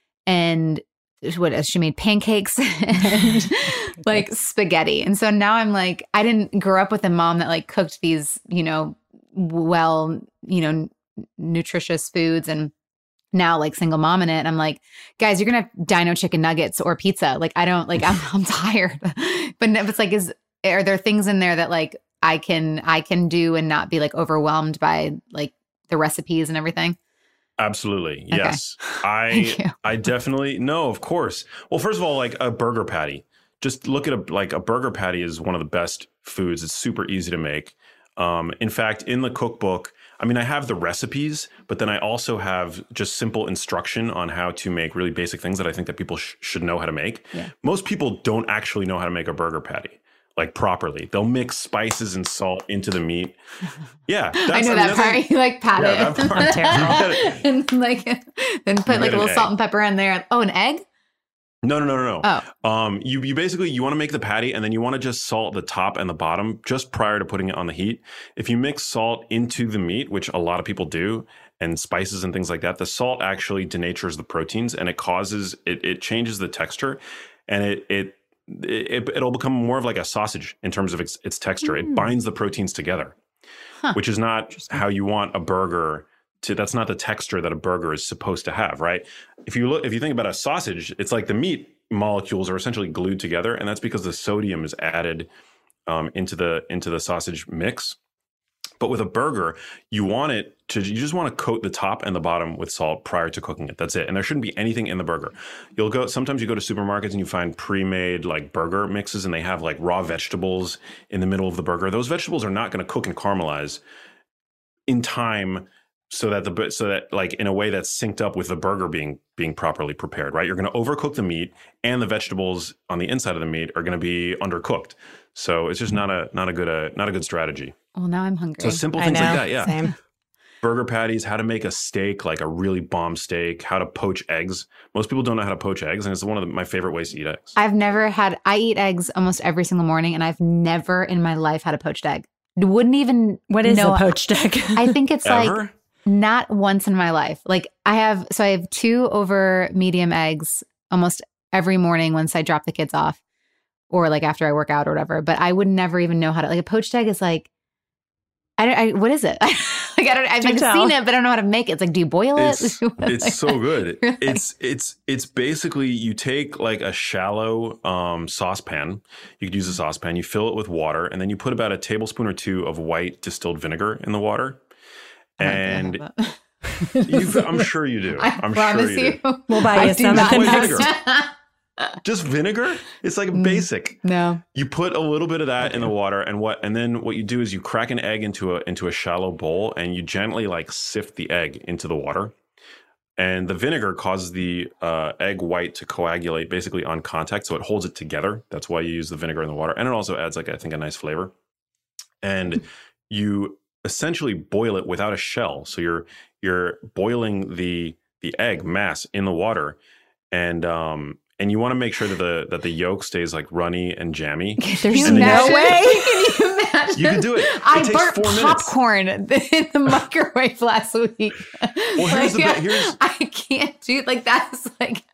and what she made pancakes and like spaghetti. And so now I'm like, I didn't grow up with a mom that like cooked these, you know, well, you know, nutritious foods, and now like single mom in it. And I'm like, guys, you're going to have dino chicken nuggets or pizza. Like, I don't like, I'm, I'm tired, but if it's like, is, are there things in there that like I can, I can do and not be like overwhelmed by like the recipes and everything? Absolutely. Okay. Yes. Thank you. I I definitely no, of course. Well, first of all, like a burger patty. Just look at a like a burger patty is one of the best foods. It's super easy to make. Um, in fact, in the cookbook, I mean, I have the recipes, but then I also have just simple instruction on how to make really basic things that I think that people sh- should know how to make. Yeah. Most people don't actually know how to make a burger patty like properly. They'll mix spices and salt into the meat. Yeah. That's, I know mean, that that's part. like- You like pat Yeah, it. that part. Terrible. and like then put You like get a little an salt egg. and pepper in there. Oh, an egg? No, no, no, no, no. Oh. Um, you you basically you want to make the patty, and then you want to just salt the top and the bottom just prior to putting it on the heat. If you mix salt into the meat, which a lot of people do, and spices and things like that, the salt actually denatures the proteins, and it causes it it changes the texture, and it it, it it'll become more of like a sausage in terms of its its texture. Mm. It binds the proteins together, Huh. which is not how you want a burger. To, that's not the texture that a burger is supposed to have, right? If you look, if you think about a sausage, it's like the meat molecules are essentially glued together, and that's because the sodium is added um, into the into the sausage mix. But with a burger, you want it to, you just want to coat the top and the bottom with salt prior to cooking it. That's it. And there shouldn't be anything in the burger. You'll go, sometimes you go to supermarkets and you find pre-made like burger mixes and they have like raw vegetables in the middle of the burger. Those vegetables are not going to cook and caramelize in time so that the, so that like in a way that's synced up with the burger being, being properly prepared, right? You're going to overcook the meat and the vegetables on the inside of the meat are going to be undercooked. So it's just not a, not a good, uh, not a good strategy. Well, now I'm hungry. So simple things like that, yeah. Same. Burger patties, how to make a steak, like a really bomb steak, how to poach eggs. Most people don't know how to poach eggs, and it's one of the, my favorite ways to eat eggs. I've never had, I eat eggs almost every single morning, and I've never in my life had a poached egg. Wouldn't even What is know, a poached egg? I think it's Ever? like not once in my life. Like I have, so I have two over medium eggs almost every morning once I drop the kids off or like after I work out or whatever. But I would never even know how to, like a poached egg is like, I don't, I, what is it? like I don't, I've like, seen it, but I don't know how to make it. It's like, do you boil it? It's, it's like, so good. Really? It's it's it's basically you take like a shallow um, saucepan. You could use a saucepan. You fill it with water, and then you put about a tablespoon or two of white distilled vinegar in the water. And you, I'm sure you do. I I'm promise sure you. you. Do. We'll buy you some at the next. Just vinegar? It's like a basic. No. You put a little bit of that okay. in the water, and what, and then what you do is you crack an egg into a into a shallow bowl, and you gently like sift the egg into the water, and the vinegar causes the uh, egg white to coagulate basically on contact, so it holds it together. That's why you use the vinegar in the water, and it also adds like I think a nice flavor. And you essentially boil it without a shell, so you're you're boiling the the egg mass in the water, and um. And you want to make sure that the that the yolk stays like runny and jammy. There's and no you, way. Can you imagine? You can do it. It I takes burnt four popcorn minutes. in the microwave last week. Well, here's like, the here's I can't do like that's like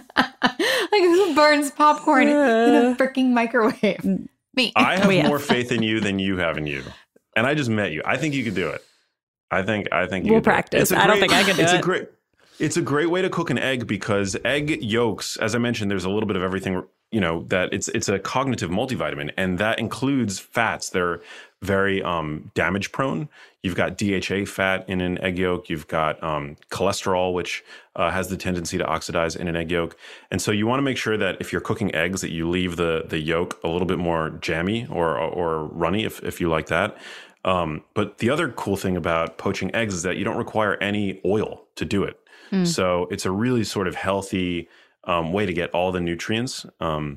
like who burns popcorn in a freaking microwave? Me. I have yeah. more faith in you than you have in you, and I just met you. I think you could do it. I think I think you we'll could practice. Do it. I don't think I can do it's it. A great, It's a great way to cook an egg because egg yolks, as I mentioned, there's a little bit of everything, you know, that it's it's a cognitive multivitamin, and that includes fats. They're very um, damage prone. You've got D H A fat in an egg yolk. You've got um, cholesterol, which uh, has the tendency to oxidize in an egg yolk. And so you want to make sure that if you're cooking eggs, that you leave the the yolk a little bit more jammy or or runny, if if you like that. Um, but the other cool thing about poaching eggs is that you don't require any oil to do it. Mm. So it's a really sort of healthy um, way to get all the nutrients um,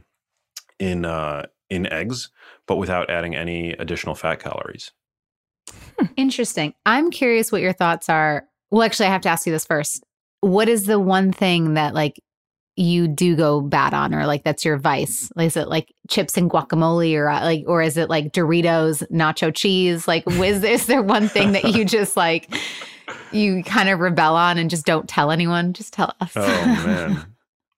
in uh, in eggs, but without adding any additional fat calories. Interesting. I'm curious what your thoughts are. Well, actually, I have to ask you this first. What is the one thing that like you do go bad on, or like that's your vice? Like, is it like chips and guacamole, or like, or is it like Doritos, nacho cheese? Like, is, is there one thing that you just like you kind of rebel on and just don't tell anyone? Just tell us. Oh man.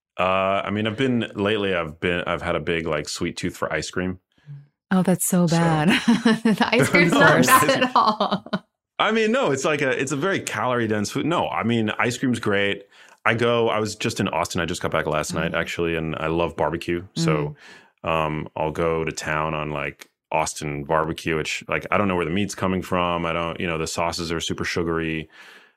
Uh, I mean, I've been lately. I've been. I've had a big like sweet tooth for ice cream. Oh, that's so bad. So, the ice cream's not bad at all. I mean, no, it's like a. It's a very calorie dense food. No, I mean, ice cream's great. I go. I was just in Austin. I just got back last mm. night actually, and I love barbecue. Mm. So, um, I'll go to town on like Austin barbecue, which like I don't know where the meat's coming from. I don't. You know, the sauces are super sugary.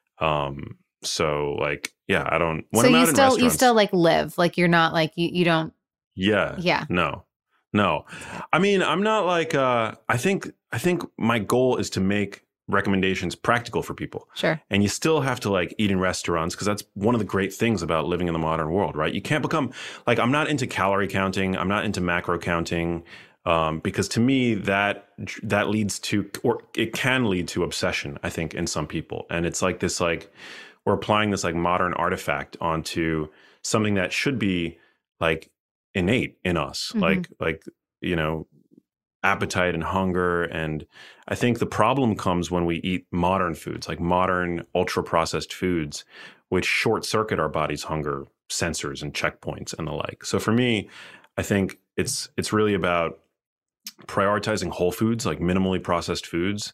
Um. So like, yeah, I don't. When so I'm you out in still you still like live like you're not like you you don't. Yeah. Yeah. No. No. I mean, I'm not like. Uh, I think. I think my goal is to make recommendations practical for people. Sure. And you still have to like eat in restaurants because that's one of the great things about living in the modern world, right? You can't become like I'm not into calorie counting. I'm not into macro counting. Um, because to me that that leads to, or it can lead to obsession, I think, in some people. And it's like this, like we're applying this like modern artifact onto something that should be like innate in us, mm-hmm. like like you know, appetite and hunger. And I think the problem comes when we eat modern foods, like modern ultra processed foods, which short circuit our body's hunger sensors and checkpoints and the like. So for me, I think it's it's really about prioritizing whole foods, like minimally processed foods.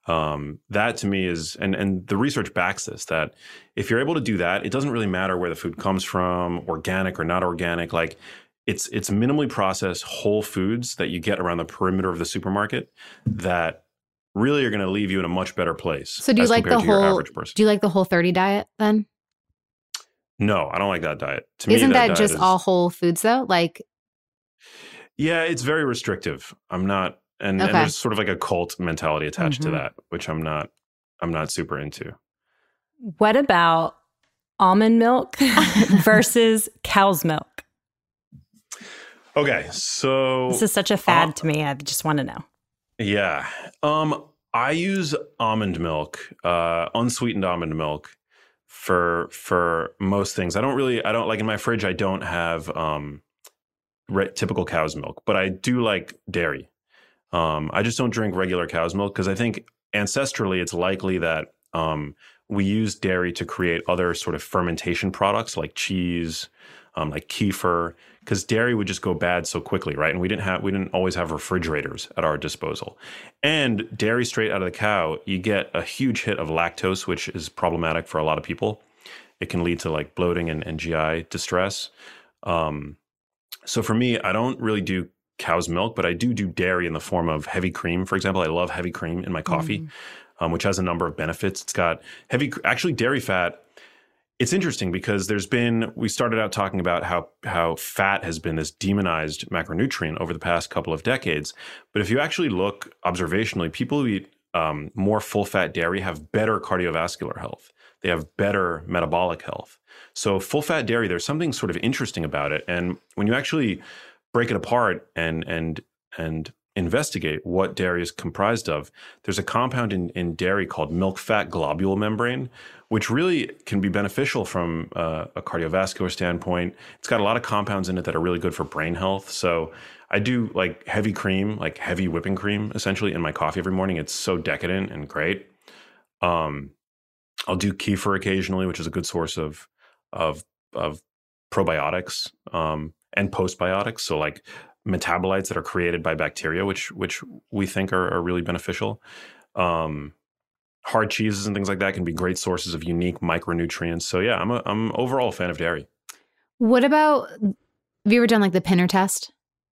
Um, that to me is, and, and the research backs this, that if you're able to do that, it doesn't really matter where the food comes from, organic or not organic. Like it's, it's minimally processed whole foods that you get around the perimeter of the supermarket that really are going to leave you in a much better place. So do you like the whole, do you like the Whole thirty diet then? No, I don't like that diet. To Isn't me, that, that just is, all whole foods though? Like, yeah, it's very restrictive. I'm not, and, okay. and there's sort of like a cult mentality attached mm-hmm. to that, which I'm not, I'm not super into. What about almond milk versus cow's milk? Okay, so this is such a fad uh, to me. I just want to know. Yeah, um, I use almond milk, uh, unsweetened almond milk. For for most things, I don't really, I don't like in my fridge, I don't have um, re- typical cow's milk, but I do like dairy. Um, I just don't drink regular cow's milk because I think ancestrally it's likely that um, we use dairy to create other sort of fermentation products like cheese, um, like kefir, because dairy would just go bad so quickly, right? And we didn't have, we didn't always have refrigerators at our disposal. And dairy straight out of the cow, you get a huge hit of lactose, which is problematic for a lot of people. It can lead to like bloating and, and G I distress. Um, so for me, I don't really do cow's milk, but I do do dairy in the form of heavy cream. For example, I love heavy cream in my coffee, mm. um, which has a number of benefits. It's got heavy, actually dairy fat. It's interesting because there's been, we started out talking about how how fat has been this demonized macronutrient over the past couple of decades. But if you actually look observationally, people who eat um, more full-fat dairy have better cardiovascular health. They have better metabolic health. So full-fat dairy, there's something sort of interesting about it. And when you actually break it apart and and and investigate what dairy is comprised of, there's a compound in, in dairy called milk fat globule membrane, which really can be beneficial from uh, a cardiovascular standpoint. It's got a lot of compounds in it that are really good for brain health. So I do like heavy cream, like heavy whipping cream, essentially in my coffee every morning. It's so decadent and great. Um, I'll do kefir occasionally, which is a good source of of of probiotics um, and postbiotics. So like metabolites that are created by bacteria, which which we think are, are really beneficial. Um, hard cheeses and things like that can be great sources of unique micronutrients. So yeah, I'm a, I'm overall a fan of dairy. What about, have you ever done like the Pinner test?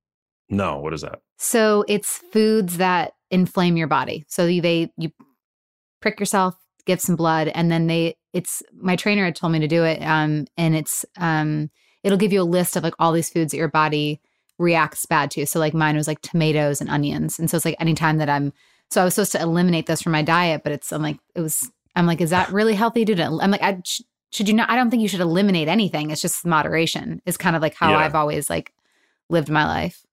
No, what is that? So it's foods that inflame your body. So you, they you prick yourself, give some blood, and then they it's my trainer had told me to do it. Um, and it's um, it'll give you a list of like all these foods that your body reacts bad to. So like mine was like tomatoes and onions. And so it's like anytime that I'm, so I was supposed to eliminate those from my diet, but it's, I'm like, it was, I'm like, is that really healthy to do? I'm like, I, should you not, I don't think you should eliminate anything. It's just moderation is kind of like how yeah. I've always like lived my life.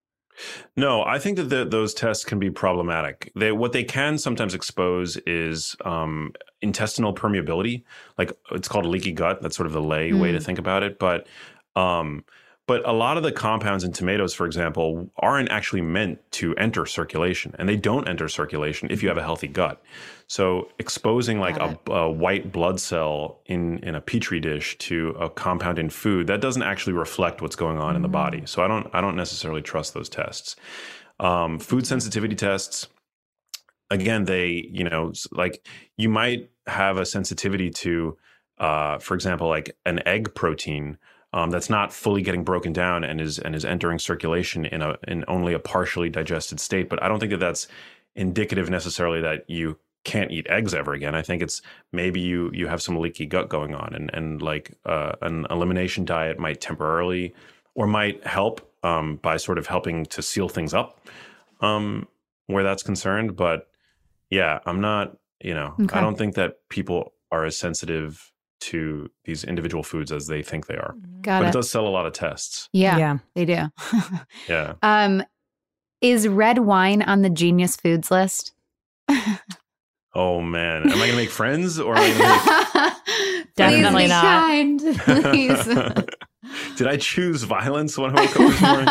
No, I think that the, those tests can be problematic. They, what they can sometimes expose is um, intestinal permeability. Like it's called leaky gut. That's sort of the lay mm. way to think about it. But um, But a lot of the compounds in tomatoes, for example, aren't actually meant to enter circulation. And they don't enter circulation if you have a healthy gut. So exposing like a, a white blood cell in, in a Petri dish to a compound in food, that doesn't actually reflect what's going on mm-hmm. in the body. So I don't I don't necessarily trust those tests. Um, food sensitivity tests, again, they, you know, like you might have a sensitivity to, uh, for example, like an egg protein, Um, that's not fully getting broken down and is and is entering circulation in a in only a partially digested state. But I don't think that that's indicative necessarily that you can't eat eggs ever again. I think it's maybe you you have some leaky gut going on, and and like uh, an elimination diet might temporarily or might help um, by sort of helping to seal things up um, where that's concerned. But yeah, I'm not. You know, okay. I don't think that people are as sensitive to these individual foods as they think they are. Got but it. it does sell a lot of tests. Yeah, yeah. They do. yeah. Um, is red wine on the Genius Foods list? Oh man, am I gonna make friends or am I gonna make... Definitely Please be not. Kind, please. Did I choose violence when I woke up this morning?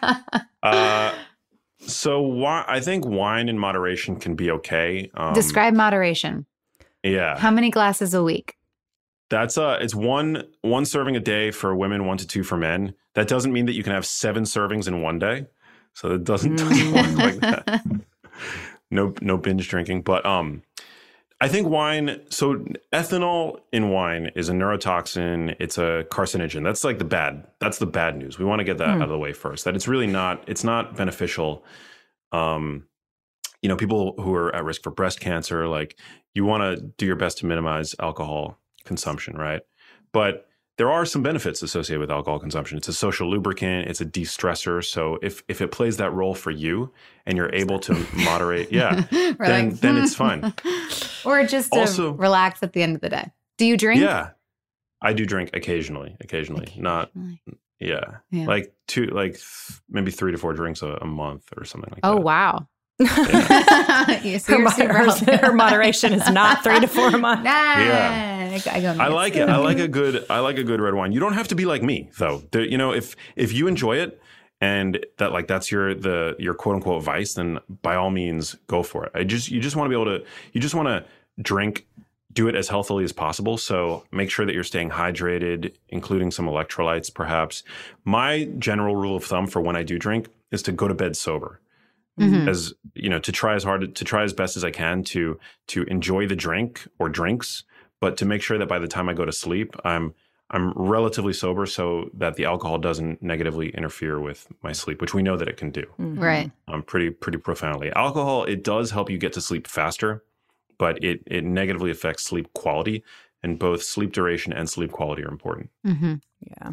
uh, so why, I think wine in moderation can be okay. Um, Describe moderation. Yeah. How many glasses a week? That's uh it's one one serving a day for women, one to two for men. That doesn't mean that you can have seven servings in one day. So it doesn't, doesn't work like that. No no binge drinking. But um I think wine, so ethanol in wine is a neurotoxin, it's a carcinogen. That's like the bad, that's the bad news. We want to get that mm. out of the way first. That it's really not, it's not beneficial. Um you know, people who are at risk for breast cancer, like you want to do your best to minimize alcohol consumption, right? But there are some benefits associated with alcohol consumption. It's a social lubricant. It's a de-stressor. So if if it plays that role for you and you're able to moderate, yeah, then like, then it's fine. Or just to Also, relax at the end of the day. Do you drink? Yeah, I do drink occasionally. Occasionally, occasionally. not yeah. yeah, like two, like th- maybe three to four drinks a, a month or something like oh, that. Oh wow. Yeah. so her, her, her moderation is not three to four a month. Nah, yeah, I, go I like it. I like a good. I like a good red wine. You don't have to be like me, though. There, you know, if if you enjoy it and that like that's your the your quote unquote vice, then by all means go for it. I just you just want to be able to. You just want to drink. Do it as healthily as possible. So make sure that you're staying hydrated, including some electrolytes, perhaps. My general rule of thumb for when I do drink is to go to bed sober. Mm-hmm. As you know, to try as hard to try as best as I can to to enjoy the drink or drinks, but to make sure that by the time I go to sleep, I'm I'm relatively sober, so that the alcohol doesn't negatively interfere with my sleep, which we know that it can do. Mm-hmm. Right. Um, pretty pretty profoundly. Alcohol, it does help you get to sleep faster, but it it negatively affects sleep quality, and both sleep duration and sleep quality are important. Mm-hmm. Yeah.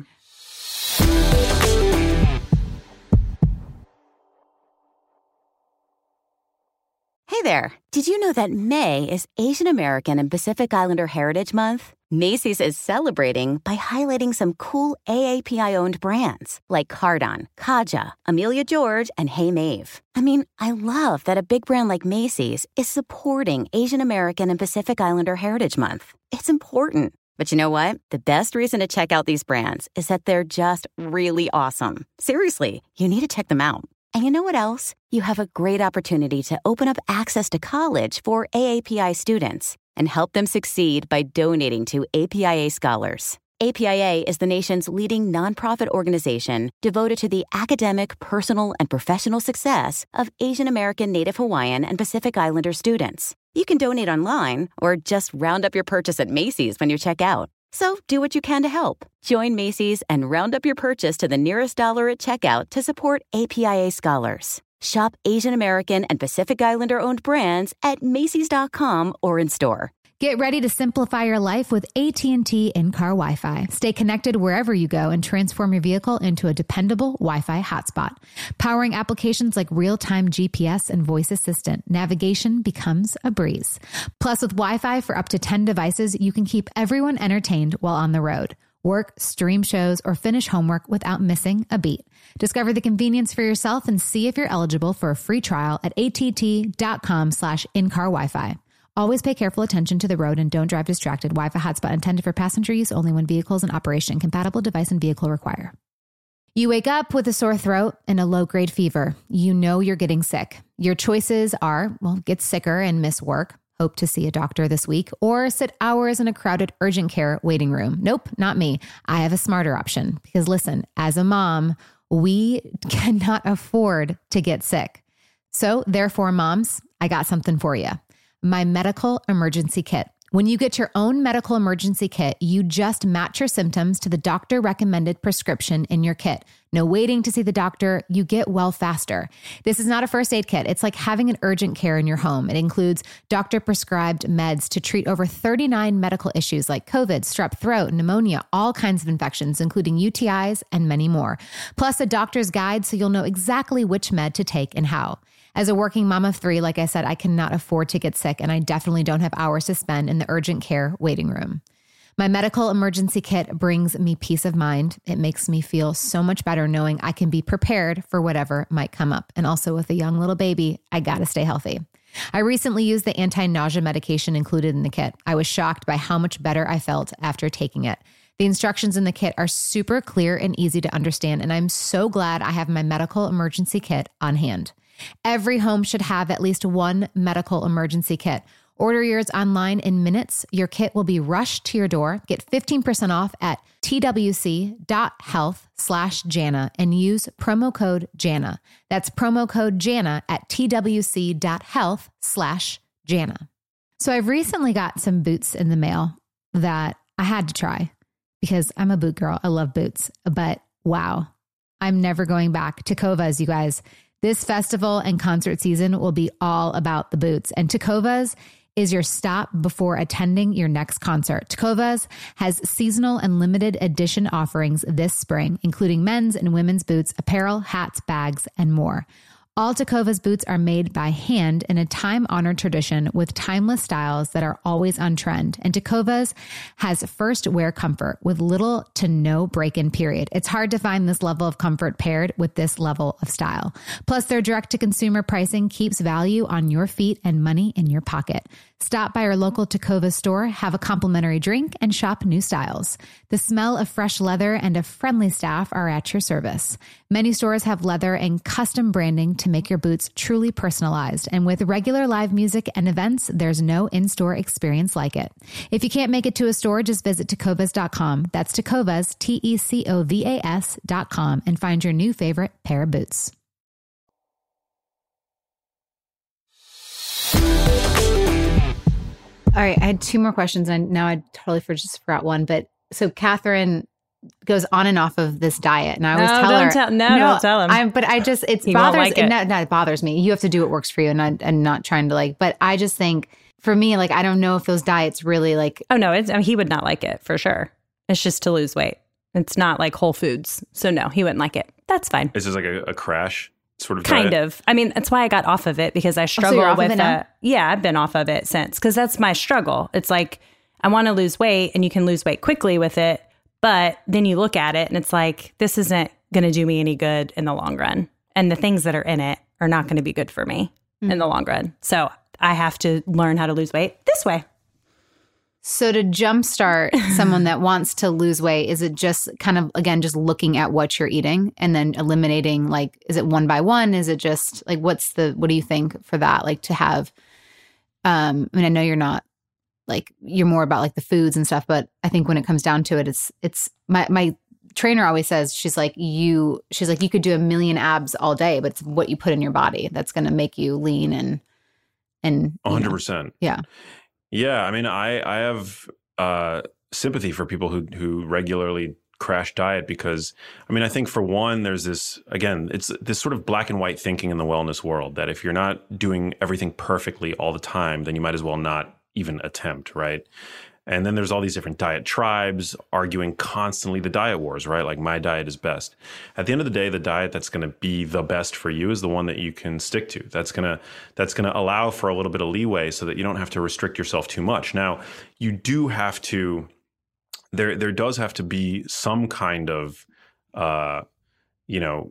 Hey there. Did you know that May is Asian American and Pacific Islander Heritage Month? Macy's is celebrating by highlighting some cool A A P I-owned brands like Cardon, Kaja, Amelia George, and Hey Mave. I mean, I love that a big brand like Macy's is supporting Asian American and Pacific Islander Heritage Month. It's important. But you know what? The best reason to check out these brands is that they're just really awesome. Seriously, you need to check them out. And you know what else? You have a great opportunity to open up access to college for A A P I students and help them succeed by donating to A P I A Scholars. A P I A is the nation's leading nonprofit organization devoted to the academic, personal, and professional success of Asian American, Native Hawaiian, and Pacific Islander students. You can donate online or just round up your purchase at Macy's when you check out. So do what you can to help. Join Macy's and round up your purchase to the nearest dollar at checkout to support A P I A Scholars. Shop Asian American and Pacific Islander-owned brands at Macy's dot com or in store. Get ready to simplify your life with A T and T in-car Wi-Fi. Stay connected wherever you go and transform your vehicle into a dependable Wi-Fi hotspot. Powering applications like real-time G P S and voice assistant, navigation becomes a breeze. Plus, with Wi-Fi for up to ten devices, you can keep everyone entertained while on the road. Work, stream shows, or finish homework without missing a beat. Discover the convenience for yourself and see if you're eligible for a free trial at att.com slash in-car Wi-Fi. Always pay careful attention to the road and don't drive distracted. Wi-Fi hotspot intended for passenger use only when vehicles in operation. Compatible device and vehicle require. You wake up with a sore throat and a low-grade fever. You know you're getting sick. Your choices are, well, get sicker and miss work. Hope to see a doctor this week, or sit hours in a crowded urgent care waiting room. Nope, not me. I have a smarter option because listen, as a mom, we cannot afford to get sick. So therefore, moms, I got something for you. My medical emergency kit. When you get your own medical emergency kit, you just match your symptoms to the doctor recommended prescription in your kit. No waiting to see the doctor. You get well faster. This is not a first aid kit. It's like having an urgent care in your home. It includes doctor prescribed meds to treat over thirty-nine medical issues like COVID, strep throat, pneumonia, all kinds of infections, including U T Is and many more. Plus a doctor's guide so you'll know exactly which med to take and how. As a working mom of three, like I said, I cannot afford to get sick, and I definitely don't have hours to spend in the urgent care waiting room. My medical emergency kit brings me peace of mind. It makes me feel so much better knowing I can be prepared for whatever might come up. And also with a young little baby, I gotta stay healthy. I recently used the anti-nausea medication included in the kit. I was shocked by how much better I felt after taking it. The instructions in the kit are super clear and easy to understand, and I'm so glad I have my medical emergency kit on hand. Every home should have at least one medical emergency kit. Order yours online in minutes. Your kit will be rushed to your door. Get fifteen percent off at twc.health slash Jana and use promo code Jana. That's promo code Jana at twc.health slash Jana. So I've recently got some boots in the mail that I had to try because I'm a boot girl. I love boots, but wow, I'm never going back to Kovas, you guys. This festival and concert season will be all about the boots, and Tecovas is your stop before attending your next concert. Tecovas has seasonal and limited edition offerings this spring, including men's and women's boots, apparel, hats, bags, and more. All Tecovas boots are made by hand in a time-honored tradition with timeless styles that are always on trend. And Tecovas has first wear comfort with little to no break-in period. It's hard to find this level of comfort paired with this level of style. Plus, their direct-to-consumer pricing keeps value on your feet and money in your pocket. Stop by your local Tecovas store, have a complimentary drink, and shop new styles. The smell of fresh leather and a friendly staff are at your service. Many stores have leather and custom branding to make your boots truly personalized. And with regular live music and events, there's no in-store experience like it. If you can't make it to a store, just visit tecovas dot com. That's Tecovas, T E C O V A S dot com, and find your new favorite pair of boots. All right, I had two more questions, and now I totally for, just forgot one. But so Catherine goes on and off of this diet, and I always no, tell don't her, tell, no, no, don't tell him. I, but I just it he bothers like it. No, no, it bothers me. You have to do what works for you, and I, and not trying to like. But I just think for me, like I don't know if those diets really like. Oh no, it's, I mean, he would not like it for sure. It's just to lose weight. It's not like Whole Foods, so no, he wouldn't like it. That's fine. It's just like a, a crash. Sort of kind diet. of. I mean, that's why I got off of it because I struggle oh, so you're off with of it now? uh, yeah, I've been off of it since because that's my struggle. It's like I want to lose weight and you can lose weight quickly with it, but then you look at it and it's like this isn't going to do me any good in the long run, and the things that are in it are not going to be good for me mm. in the long run. So I have to learn how to lose weight this way. So to jumpstart someone that wants to lose weight, is it just kind of, again, just looking at what you're eating and then eliminating, like, is it one by one? Is it just like, what's the, what do you think for that? Like to have, um, I mean, I know you're not like, you're more about like the foods and stuff, but I think when it comes down to it, it's, it's my, my trainer always says, she's like, you, she's like, you could do a million abs all day, but it's what you put in your body that's going to make you lean and, and one hundred percent. Know, yeah. Yeah, I mean, I I have uh, sympathy for people who who regularly crash diet because, I mean, I think for one, there's this, again, it's this sort of black and white thinking in the wellness world that if you're not doing everything perfectly all the time, then you might as well not even attempt, right? And then there's all these different diet tribes arguing constantly the diet wars, right? Like my diet is best. At the end of the day, the diet that's going to be the best for you is the one that you can stick to. That's going to that's going to allow for a little bit of leeway so that you don't have to restrict yourself too much. Now, you do have to there there does have to be some kind of uh, you know,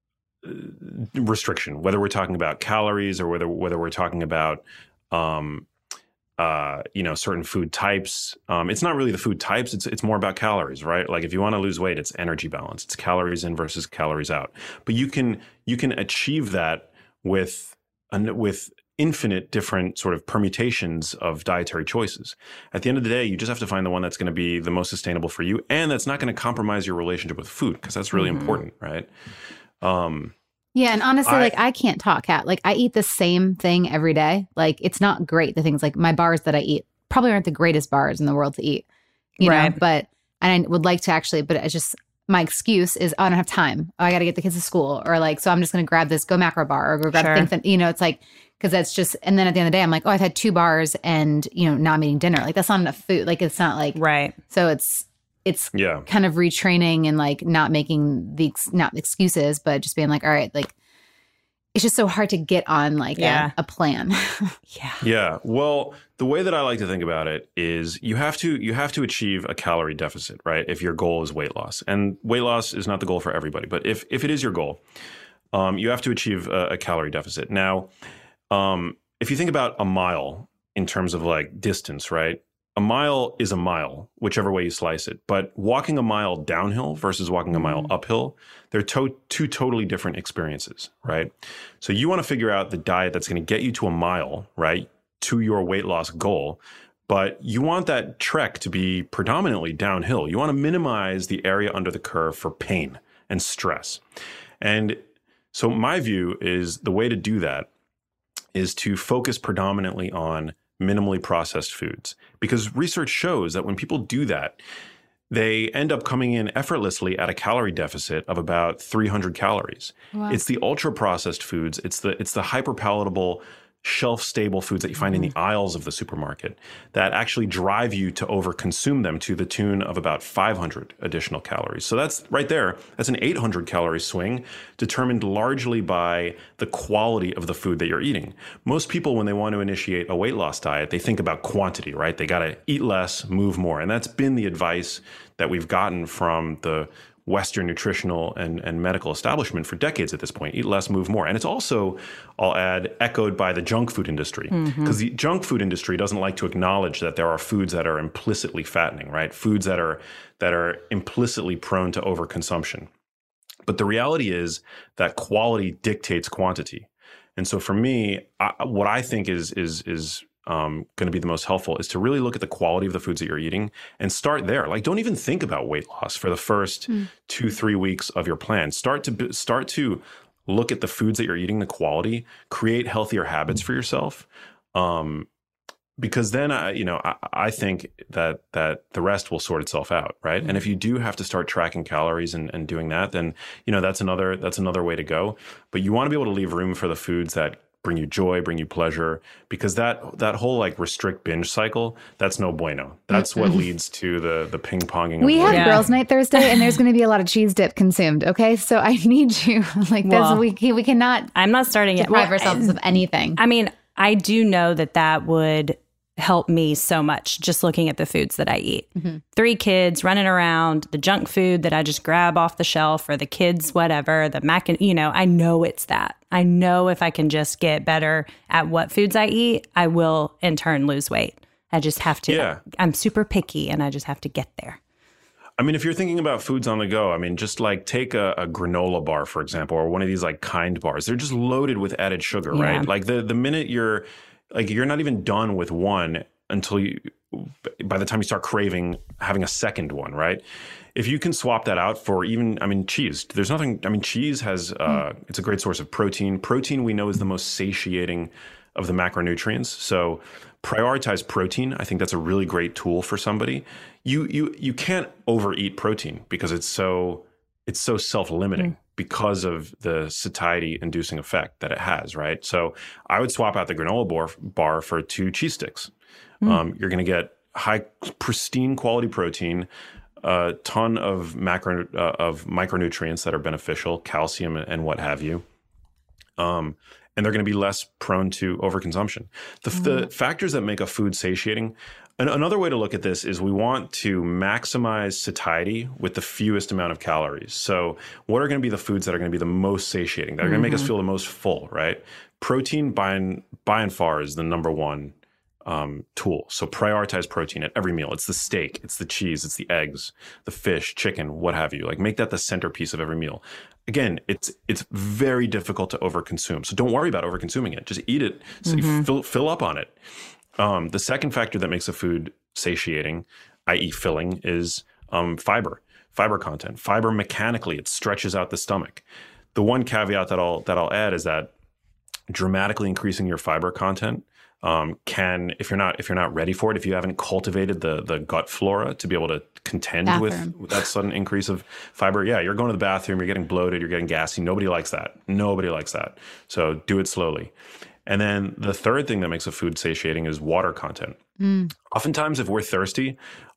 restriction, whether we're talking about calories or whether whether we're talking about um Uh, you know, certain food types. Um, it's not really the food types. It's it's more about calories, right? Like if you want to lose weight, it's energy balance. It's calories in versus calories out. But you can you can achieve that with with infinite different sort of permutations of dietary choices. At the end of the day, you just have to find the one that's going to be the most sustainable for you, and that's not going to compromise your relationship with food, because that's really mm-hmm. important, right? Um, Yeah. And honestly, I, like I can't talk, Kat. Like I eat the same thing every day. Like it's not great. The things like my bars that I eat probably aren't the greatest bars in the world to eat, you right. know, but, and I would like to actually, but it's just, my excuse is, oh, I don't have time. Oh, I got to get the kids to school, or like, so I'm just going to grab this Go Macro bar or go grab sure. the thing that, you know, it's like, cause that's just, and then at the end of the day, I'm like, oh, I've had two bars and, you know, not eating dinner. Like that's not enough food. Like it's not like, right. So it's, it's yeah. kind of retraining and like not making the, not excuses, but just being like, all right, like, it's just so hard to get on like yeah. a, a plan. yeah. Yeah. Well, the way that I like to think about it is you have to you have to achieve a calorie deficit, right? If your goal is weight loss. And weight loss is not the goal for everybody, but if if it is your goal, um, you have to achieve a, a calorie deficit. Now, um, if you think about a mile in terms of like distance, right? A mile is a mile, whichever way you slice it. But walking a mile downhill versus walking a mile mm. uphill, they're to- two totally different experiences, right? So you want to figure out the diet that's going to get you to a mile, right, to your weight loss goal. But you want that trek to be predominantly downhill. You want to minimize the area under the curve for pain and stress. And so my view is the way to do that is to focus predominantly on minimally processed foods, because research shows that when people do that, they end up coming in effortlessly at a calorie deficit of about three hundred calories. Wow. It's the ultra processed foods. It's the it's the hyper palatable, shelf stable foods that you find mm. in the aisles of the supermarket that actually drive you to overconsume them to the tune of about five hundred additional calories. So that's right there. That's an eight hundred calorie swing determined largely by the quality of the food that you're eating. Most people, when they want to initiate a weight loss diet, they think about quantity, right? They got to eat less, move more. And that's been the advice that we've gotten from the Western nutritional and, and medical establishment for decades at this point. Eat less, move more. And it's also, I'll add, echoed by the junk food industry. Because mm-hmm. the junk food industry doesn't like to acknowledge that there are foods that are implicitly fattening, right? Foods that are that are implicitly prone to overconsumption. But the reality is that quality dictates quantity. And so for me, I, what I think is is is Um, going to be the most helpful is to really look at the quality of the foods that you're eating and start there. Like, don't even think about weight loss for the first mm. two, three weeks of your plan. Start to start to look at the foods that you're eating, the quality, create healthier habits for yourself. Um, because then, I, you know, I, I think that that the rest will sort itself out, right? Mm. And if you do have to start tracking calories and, and doing that, then you know that's another that's another way to go. But you want to be able to leave room for the foods that bring you joy, bring you pleasure, because that that whole like restrict binge cycle, that's no bueno. That's what leads to the the ping ponging. We of have yeah. girls' night Thursday, and there's going to be a lot of cheese dip consumed. Okay, so I need you. Like well, this, we we cannot. I'm not starting it. Deprive well, ourselves of anything. I mean, I do know that that would help me so much just looking at the foods that I eat. Mm-hmm. Three kids running around, the junk food that I just grab off the shelf, or the kids, whatever, the mac and, you know, I know it's that. I know if I can just get better at what foods I eat, I will in turn lose weight. I just have to, yeah. I'm super picky and I just have to get there. I mean, if you're thinking about foods on the go, I mean, just like take a, a granola bar, for example, or one of these like Kind bars. They're just loaded with added sugar, yeah. right? Like the, the minute you're, Like you're not even done with one until you, by the time you start craving having a second one, right? If you can swap that out for even, I mean, cheese, there's nothing, I mean, cheese has, uh, mm. it's a great source of protein. Protein we know is the most satiating of the macronutrients. So prioritize protein. I think that's a really great tool for somebody. You, you, you can't overeat protein because it's so, it's so self-limiting. Mm. because of the satiety-inducing effect that it has, right? So I would swap out the granola bar, bar for two cheese sticks. Mm. Um, you're going to get high, pristine quality protein, a ton of macro uh, of micronutrients that are beneficial, calcium and what have you. Um, and they're going to be less prone to overconsumption. The, mm. the factors that make a food satiating. Another way to look at this is we want to maximize satiety with the fewest amount of calories. So what are going to be the foods that are going to be the most satiating, that are going to make us feel the most full, right? Protein by and, by and far is the number one um, tool. So prioritize protein at every meal. It's the steak, it's the cheese, it's the eggs, the fish, chicken, what have you. Like make that the centerpiece of every meal. Again, it's it's very difficult to overconsume. So don't worry about overconsuming it. Just eat it. So mm-hmm. you fill, fill up on it. Um, the second factor that makes a food satiating, that is filling, is um, fiber, fiber content. Fiber mechanically, it stretches out the stomach. The one caveat that I'll that I'll add is that dramatically increasing your fiber content um, can, if you're not if you're not ready for it, if you haven't cultivated the the gut flora to be able to contend with, with that sudden increase of fiber, yeah, you're going to the bathroom, you're getting bloated, you're getting gassy. Nobody likes that. Nobody likes that. So do it slowly. And then the third thing that makes a food satiating is water content. Mm. Oftentimes, if we're thirsty,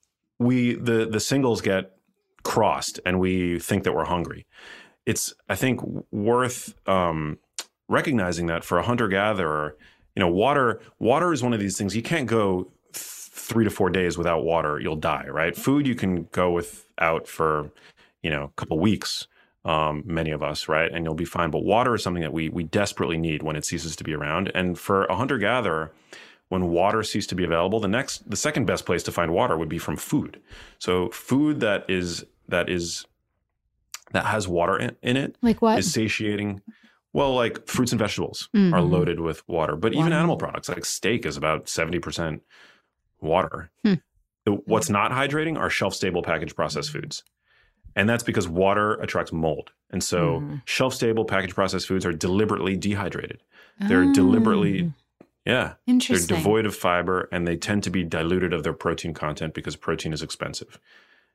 we the the singles get crossed and we think that we're hungry. It's, I think, worth um, recognizing that for a hunter-gatherer, you know, water water is one of these things. You can't go th- three to four days without water. You'll die, right? Food you can go without for, you know, a couple weeks. Um, many of us, right? And you'll be fine. But water is something that we we desperately need when it ceases to be around. And for a hunter-gatherer, when water ceases to be available, the next, the second best place to find water would be from food. So food that is that is that has water in, in it, like what, is satiating. Well, like fruits and vegetables mm-hmm. are loaded with water, but wow. even animal products like steak is about seventy percent water. Hmm. The, what's not hydrating are shelf-stable packaged processed foods. And that's because water attracts mold. And so mm. shelf-stable packaged processed foods are deliberately dehydrated. They're oh. deliberately, yeah. Interesting. They're devoid of fiber and they tend to be diluted of their protein content because protein is expensive.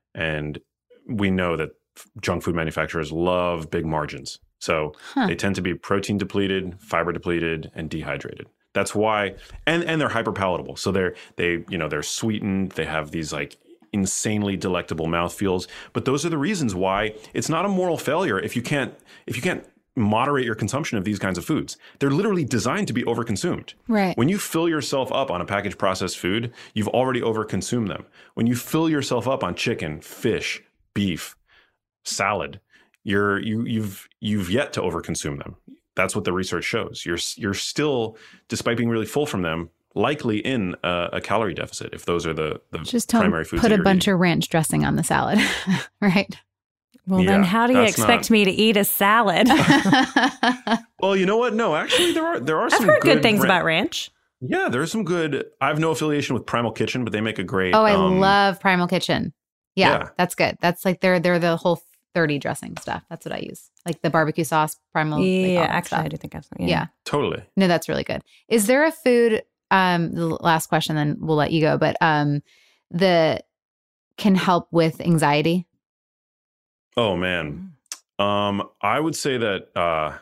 And we know that junk food manufacturers love big margins. So huh. they tend to be protein depleted, fiber depleted, and dehydrated. That's why, and, and they're hyper palatable. So they're, they, you know, they're sweetened. They have these like insanely delectable mouthfeels. But those are the reasons why it's not a moral failure if you can't, if you can't moderate your consumption of these kinds of foods. They're literally designed to be overconsumed. Right. When you fill yourself up on a packaged processed food, you've already overconsumed them. When you fill yourself up on chicken, fish, beef, salad, you're you you've you've yet to overconsume them. That's what the research shows. You're you're still, despite being really full from them, likely in a, a calorie deficit if those are the, the Just primary foods. Put that a you're bunch eating. of ranch dressing on the salad, right? Well, yeah, then how do you expect not... me to eat a salad? Well, you know what? No, actually, there are there are some I've heard good, good things ran- about ranch. Yeah, there are some good. I have no affiliation with Primal Kitchen, but they make a great. Oh, I um, love Primal Kitchen. Yeah, yeah, that's good. That's like they're they're the whole thirty dressing stuff. That's what I use, like the barbecue sauce, Primal. Yeah, like actually, stuff. I do think I've. Yeah. yeah, totally. No, that's really good. Is there a food? Um, the last question, then we'll let you go. But um, the can help with anxiety. Oh man, um, I would say that uh,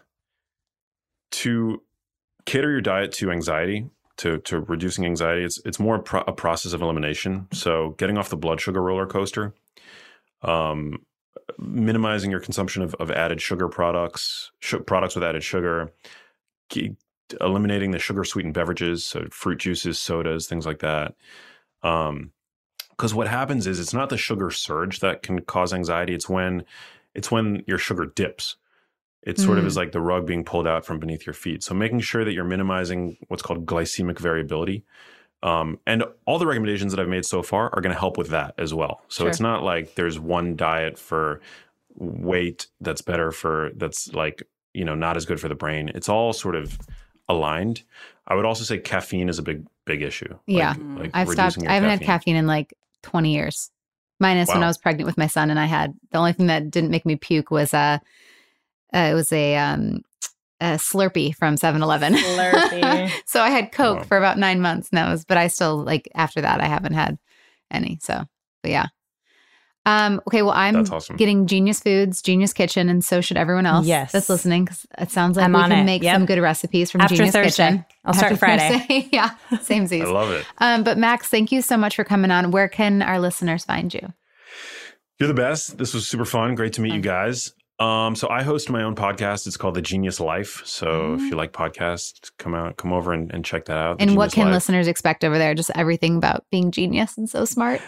to cater your diet to anxiety, to to reducing anxiety, it's it's more pro- a process of elimination. So getting off the blood sugar roller coaster, um, minimizing your consumption of, of added sugar products, sh- products with added sugar, ke- eliminating the sugar sweetened beverages, so fruit juices, sodas, things like that. Um, Because what happens is it's not the sugar surge that can cause anxiety. It's when it's when your sugar dips. It sort mm. of is like the rug being pulled out from beneath your feet. So making sure that you're minimizing what's called glycemic variability. Um, and all the recommendations that I've made so far are going to help with that as well. So sure. It's not like there's one diet for weight that's better for, that's like, you know, not as good for the brain. It's all sort of aligned. I would also say caffeine is a big, big issue. Yeah. Like, like I've stopped. I haven't caffeine. had caffeine in like twenty years. Minus wow. when I was pregnant with my son, and I had the only thing that didn't make me puke was uh, uh it was a um a Slurpee from seven eleven. Slurpee. So I had Coke wow. for about nine months, and that was. But I still like after that I haven't had any. So, but yeah. Um. Okay. Well, I'm That's awesome. getting Genius Foods, Genius Kitchen, and so should everyone else. Yes. That's listening, because it sounds like I'm we on can it. make Yep. some good recipes from After Genius Thursday. Kitchen. I'll start After Friday. Thursday. Yeah. Same season. I love it. Um. But Max, thank you so much for coming on. Where can our listeners find you? You're the best. This was super fun. Great to meet you guys. Um, so I host my own podcast. It's called The Genius Life. So mm-hmm. if you like podcasts, come out, come over and, and check that out. The and Genius what can Life. listeners expect over there? Just everything about being genius and so smart.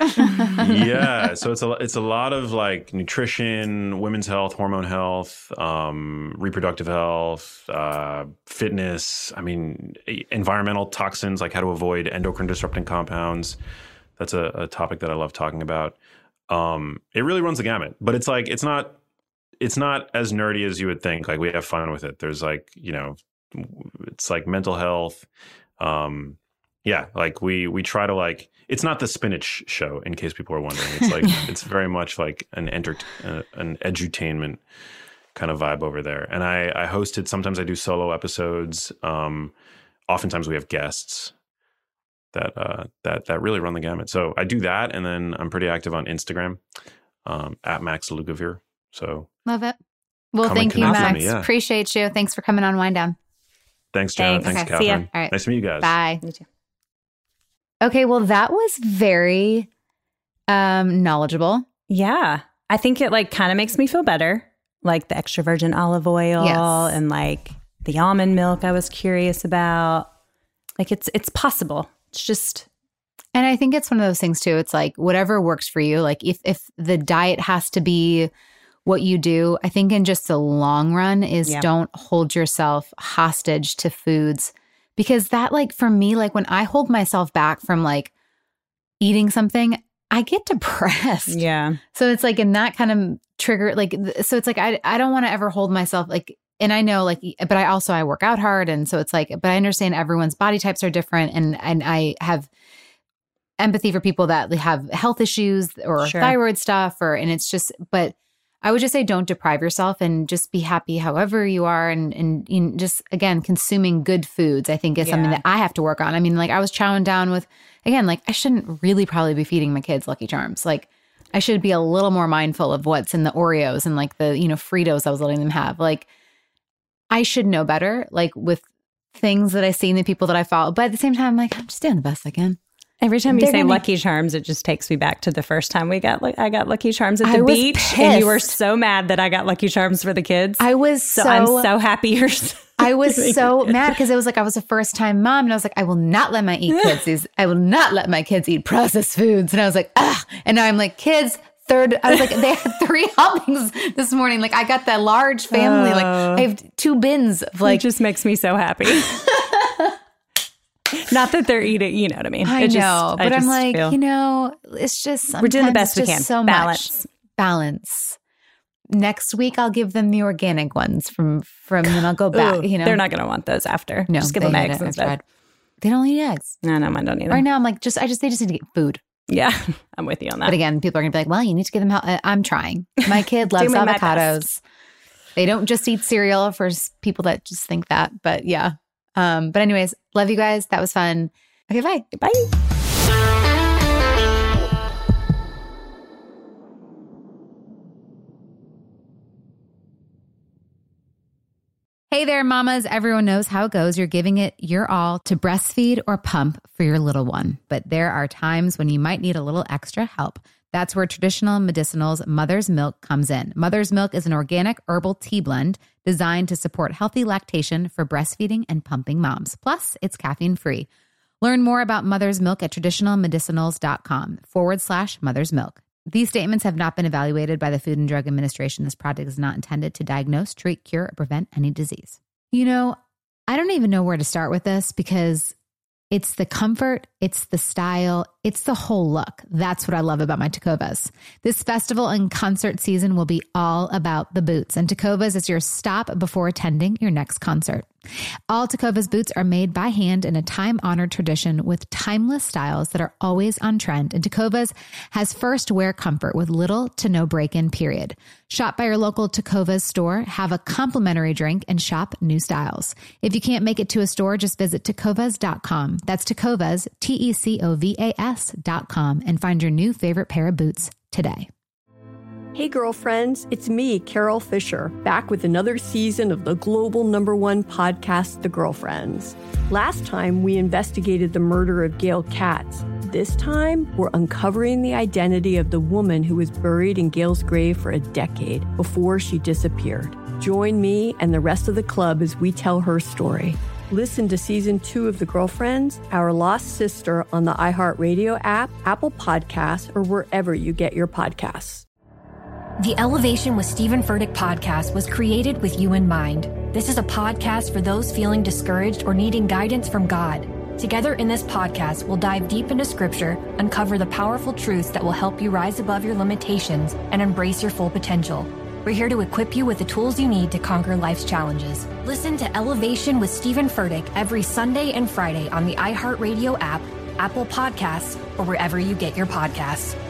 Yeah. So it's a it's a lot of like nutrition, women's health, hormone health, um, reproductive health, uh, fitness. I mean, environmental toxins, like how to avoid endocrine disrupting compounds. That's a, a topic that I love talking about. Um, it really runs the gamut, but it's like, it's not, it's not as nerdy as you would think. Like we have fun with it. There's like, you know, it's like mental health. Um, yeah. Like we, we try to like, it's not the spinach show in case people are wondering. It's like, it's very much like an enter, uh, an edutainment kind of vibe over there. And I, I host it. Sometimes I do solo episodes. Um, oftentimes we have guests that uh, that that really run the gamut. So I do that, and then I'm pretty active on Instagram um, at Max Lugavere. So love it. Well, thank you, Max. Me, yeah. Appreciate you. Thanks for coming on Wind Down. Thanks, Jen. Thanks, okay. Catherine. See ya. All right. Nice to meet you guys. Bye. You too. Okay, well, that was very um, knowledgeable. Yeah, I think it like kind of makes me feel better, like the extra virgin olive oil yes. and like the almond milk. I was curious about. Like it's it's possible. It's just, and I think it's one of those things too. It's like whatever works for you. Like if if the diet has to be what you do, I think in just the long run is yeah. don't hold yourself hostage to foods, because that like for me, like when I hold myself back from like eating something, I get depressed. Yeah. So it's like in that kind of trigger, like so it's like I I don't want to ever hold myself like. And I know like, but I also, I work out hard. And so it's like, but I understand everyone's body types are different. And, and I have empathy for people that have health issues or sure. thyroid stuff or, and it's just, but I would just say, don't deprive yourself and just be happy however you are. And, and you know, just again, consuming good foods, I think is yeah. something that I have to work on. I mean, like I was chowing down with, again, like I shouldn't really probably be feeding my kids Lucky Charms. Like I should be a little more mindful of what's in the Oreos and like the, you know, Fritos I was letting them have. Like, I should know better, like with things that I see in the people that I follow. But at the same time, I'm like, I'm just doing the best I can. Every time you They're say gonna... Lucky Charms, it just takes me back to the first time we got, I got Lucky Charms at the I was beach. pissed. And you were so mad that I got Lucky Charms for the kids. I was so, so... I'm so happy you're I was so mad because it was like I was a first time mom and I was like, I will not let my eat kids these. I will not let my kids eat processed foods. And I was like, ah. And now I'm like, kids, third. I was like, they had three helpings this morning. Like I got that large family. Uh, like I have two bins of like. It just makes me so happy. Not that they're eating, you know what I mean. I it know, just, but I I'm like, feel... you know, it's just we're doing the best we can. So balance, much balance. Next week, I'll give them the organic ones from from, and I'll go back. Ooh, you know, they're not going to want those after. No, just give them eggs instead. They don't eat eggs. No, no, mine don't either. Right now, I'm like, just I just they just need to get food. Yeah, I'm with you on that. But again, people are going to be like, well, you need to give them. Help. I'm trying. My kid loves avocados. They don't just eat cereal for people that just think that. But yeah. Um, but anyways, love you guys. That was fun. Okay, bye. Bye. Hey there, mamas. Everyone knows how it goes. You're giving it your all to breastfeed or pump for your little one. But there are times when you might need a little extra help. That's where traditional medicinals Mother's Milk comes in. Mother's Milk is an organic herbal tea blend designed to support healthy lactation for breastfeeding and pumping moms. Plus, it's caffeine-free. Learn more about Mother's Milk at traditionalmedicinals.com forward slash Mother's Milk. These statements have not been evaluated by the Food and Drug Administration. This product is not intended to diagnose, treat, cure, or prevent any disease. You know, I don't even know where to start with this because it's the comfort, it's the style, it's the whole look. That's what I love about my Tecovas. This festival and concert season will be all about the boots, and Tecovas is your stop before attending your next concert. All Tecovas boots are made by hand in a time-honored tradition with timeless styles that are always on trend. And Tecovas has first wear comfort with little to no break-in period. Shop by your local Tecovas store, have a complimentary drink, and shop new styles. If you can't make it to a store, just visit tecovas dot com. That's Tecovas, T E C O V A S dot com, and find your new favorite pair of boots today. Hey girlfriends, it's me, Carol Fisher, back with another season of the global number one podcast, The Girlfriends. Last time, we investigated the murder of Gail Katz. This time, we're uncovering the identity of the woman who was buried in Gail's grave for a decade before she disappeared. Join me and the rest of the club as we tell her story. Listen to season two of The Girlfriends, Our Lost Sister on the iHeartRadio app, Apple Podcasts, or wherever you get your podcasts. The Elevation with Stephen Furtick podcast was created with you in mind. This is a podcast for those feeling discouraged or needing guidance from God. Together in this podcast, we'll dive deep into scripture, uncover the powerful truths that will help you rise above your limitations and embrace your full potential. We're here to equip you with the tools you need to conquer life's challenges. Listen to Elevation with Stephen Furtick every Sunday and Friday on the iHeartRadio app, Apple Podcasts, or wherever you get your podcasts.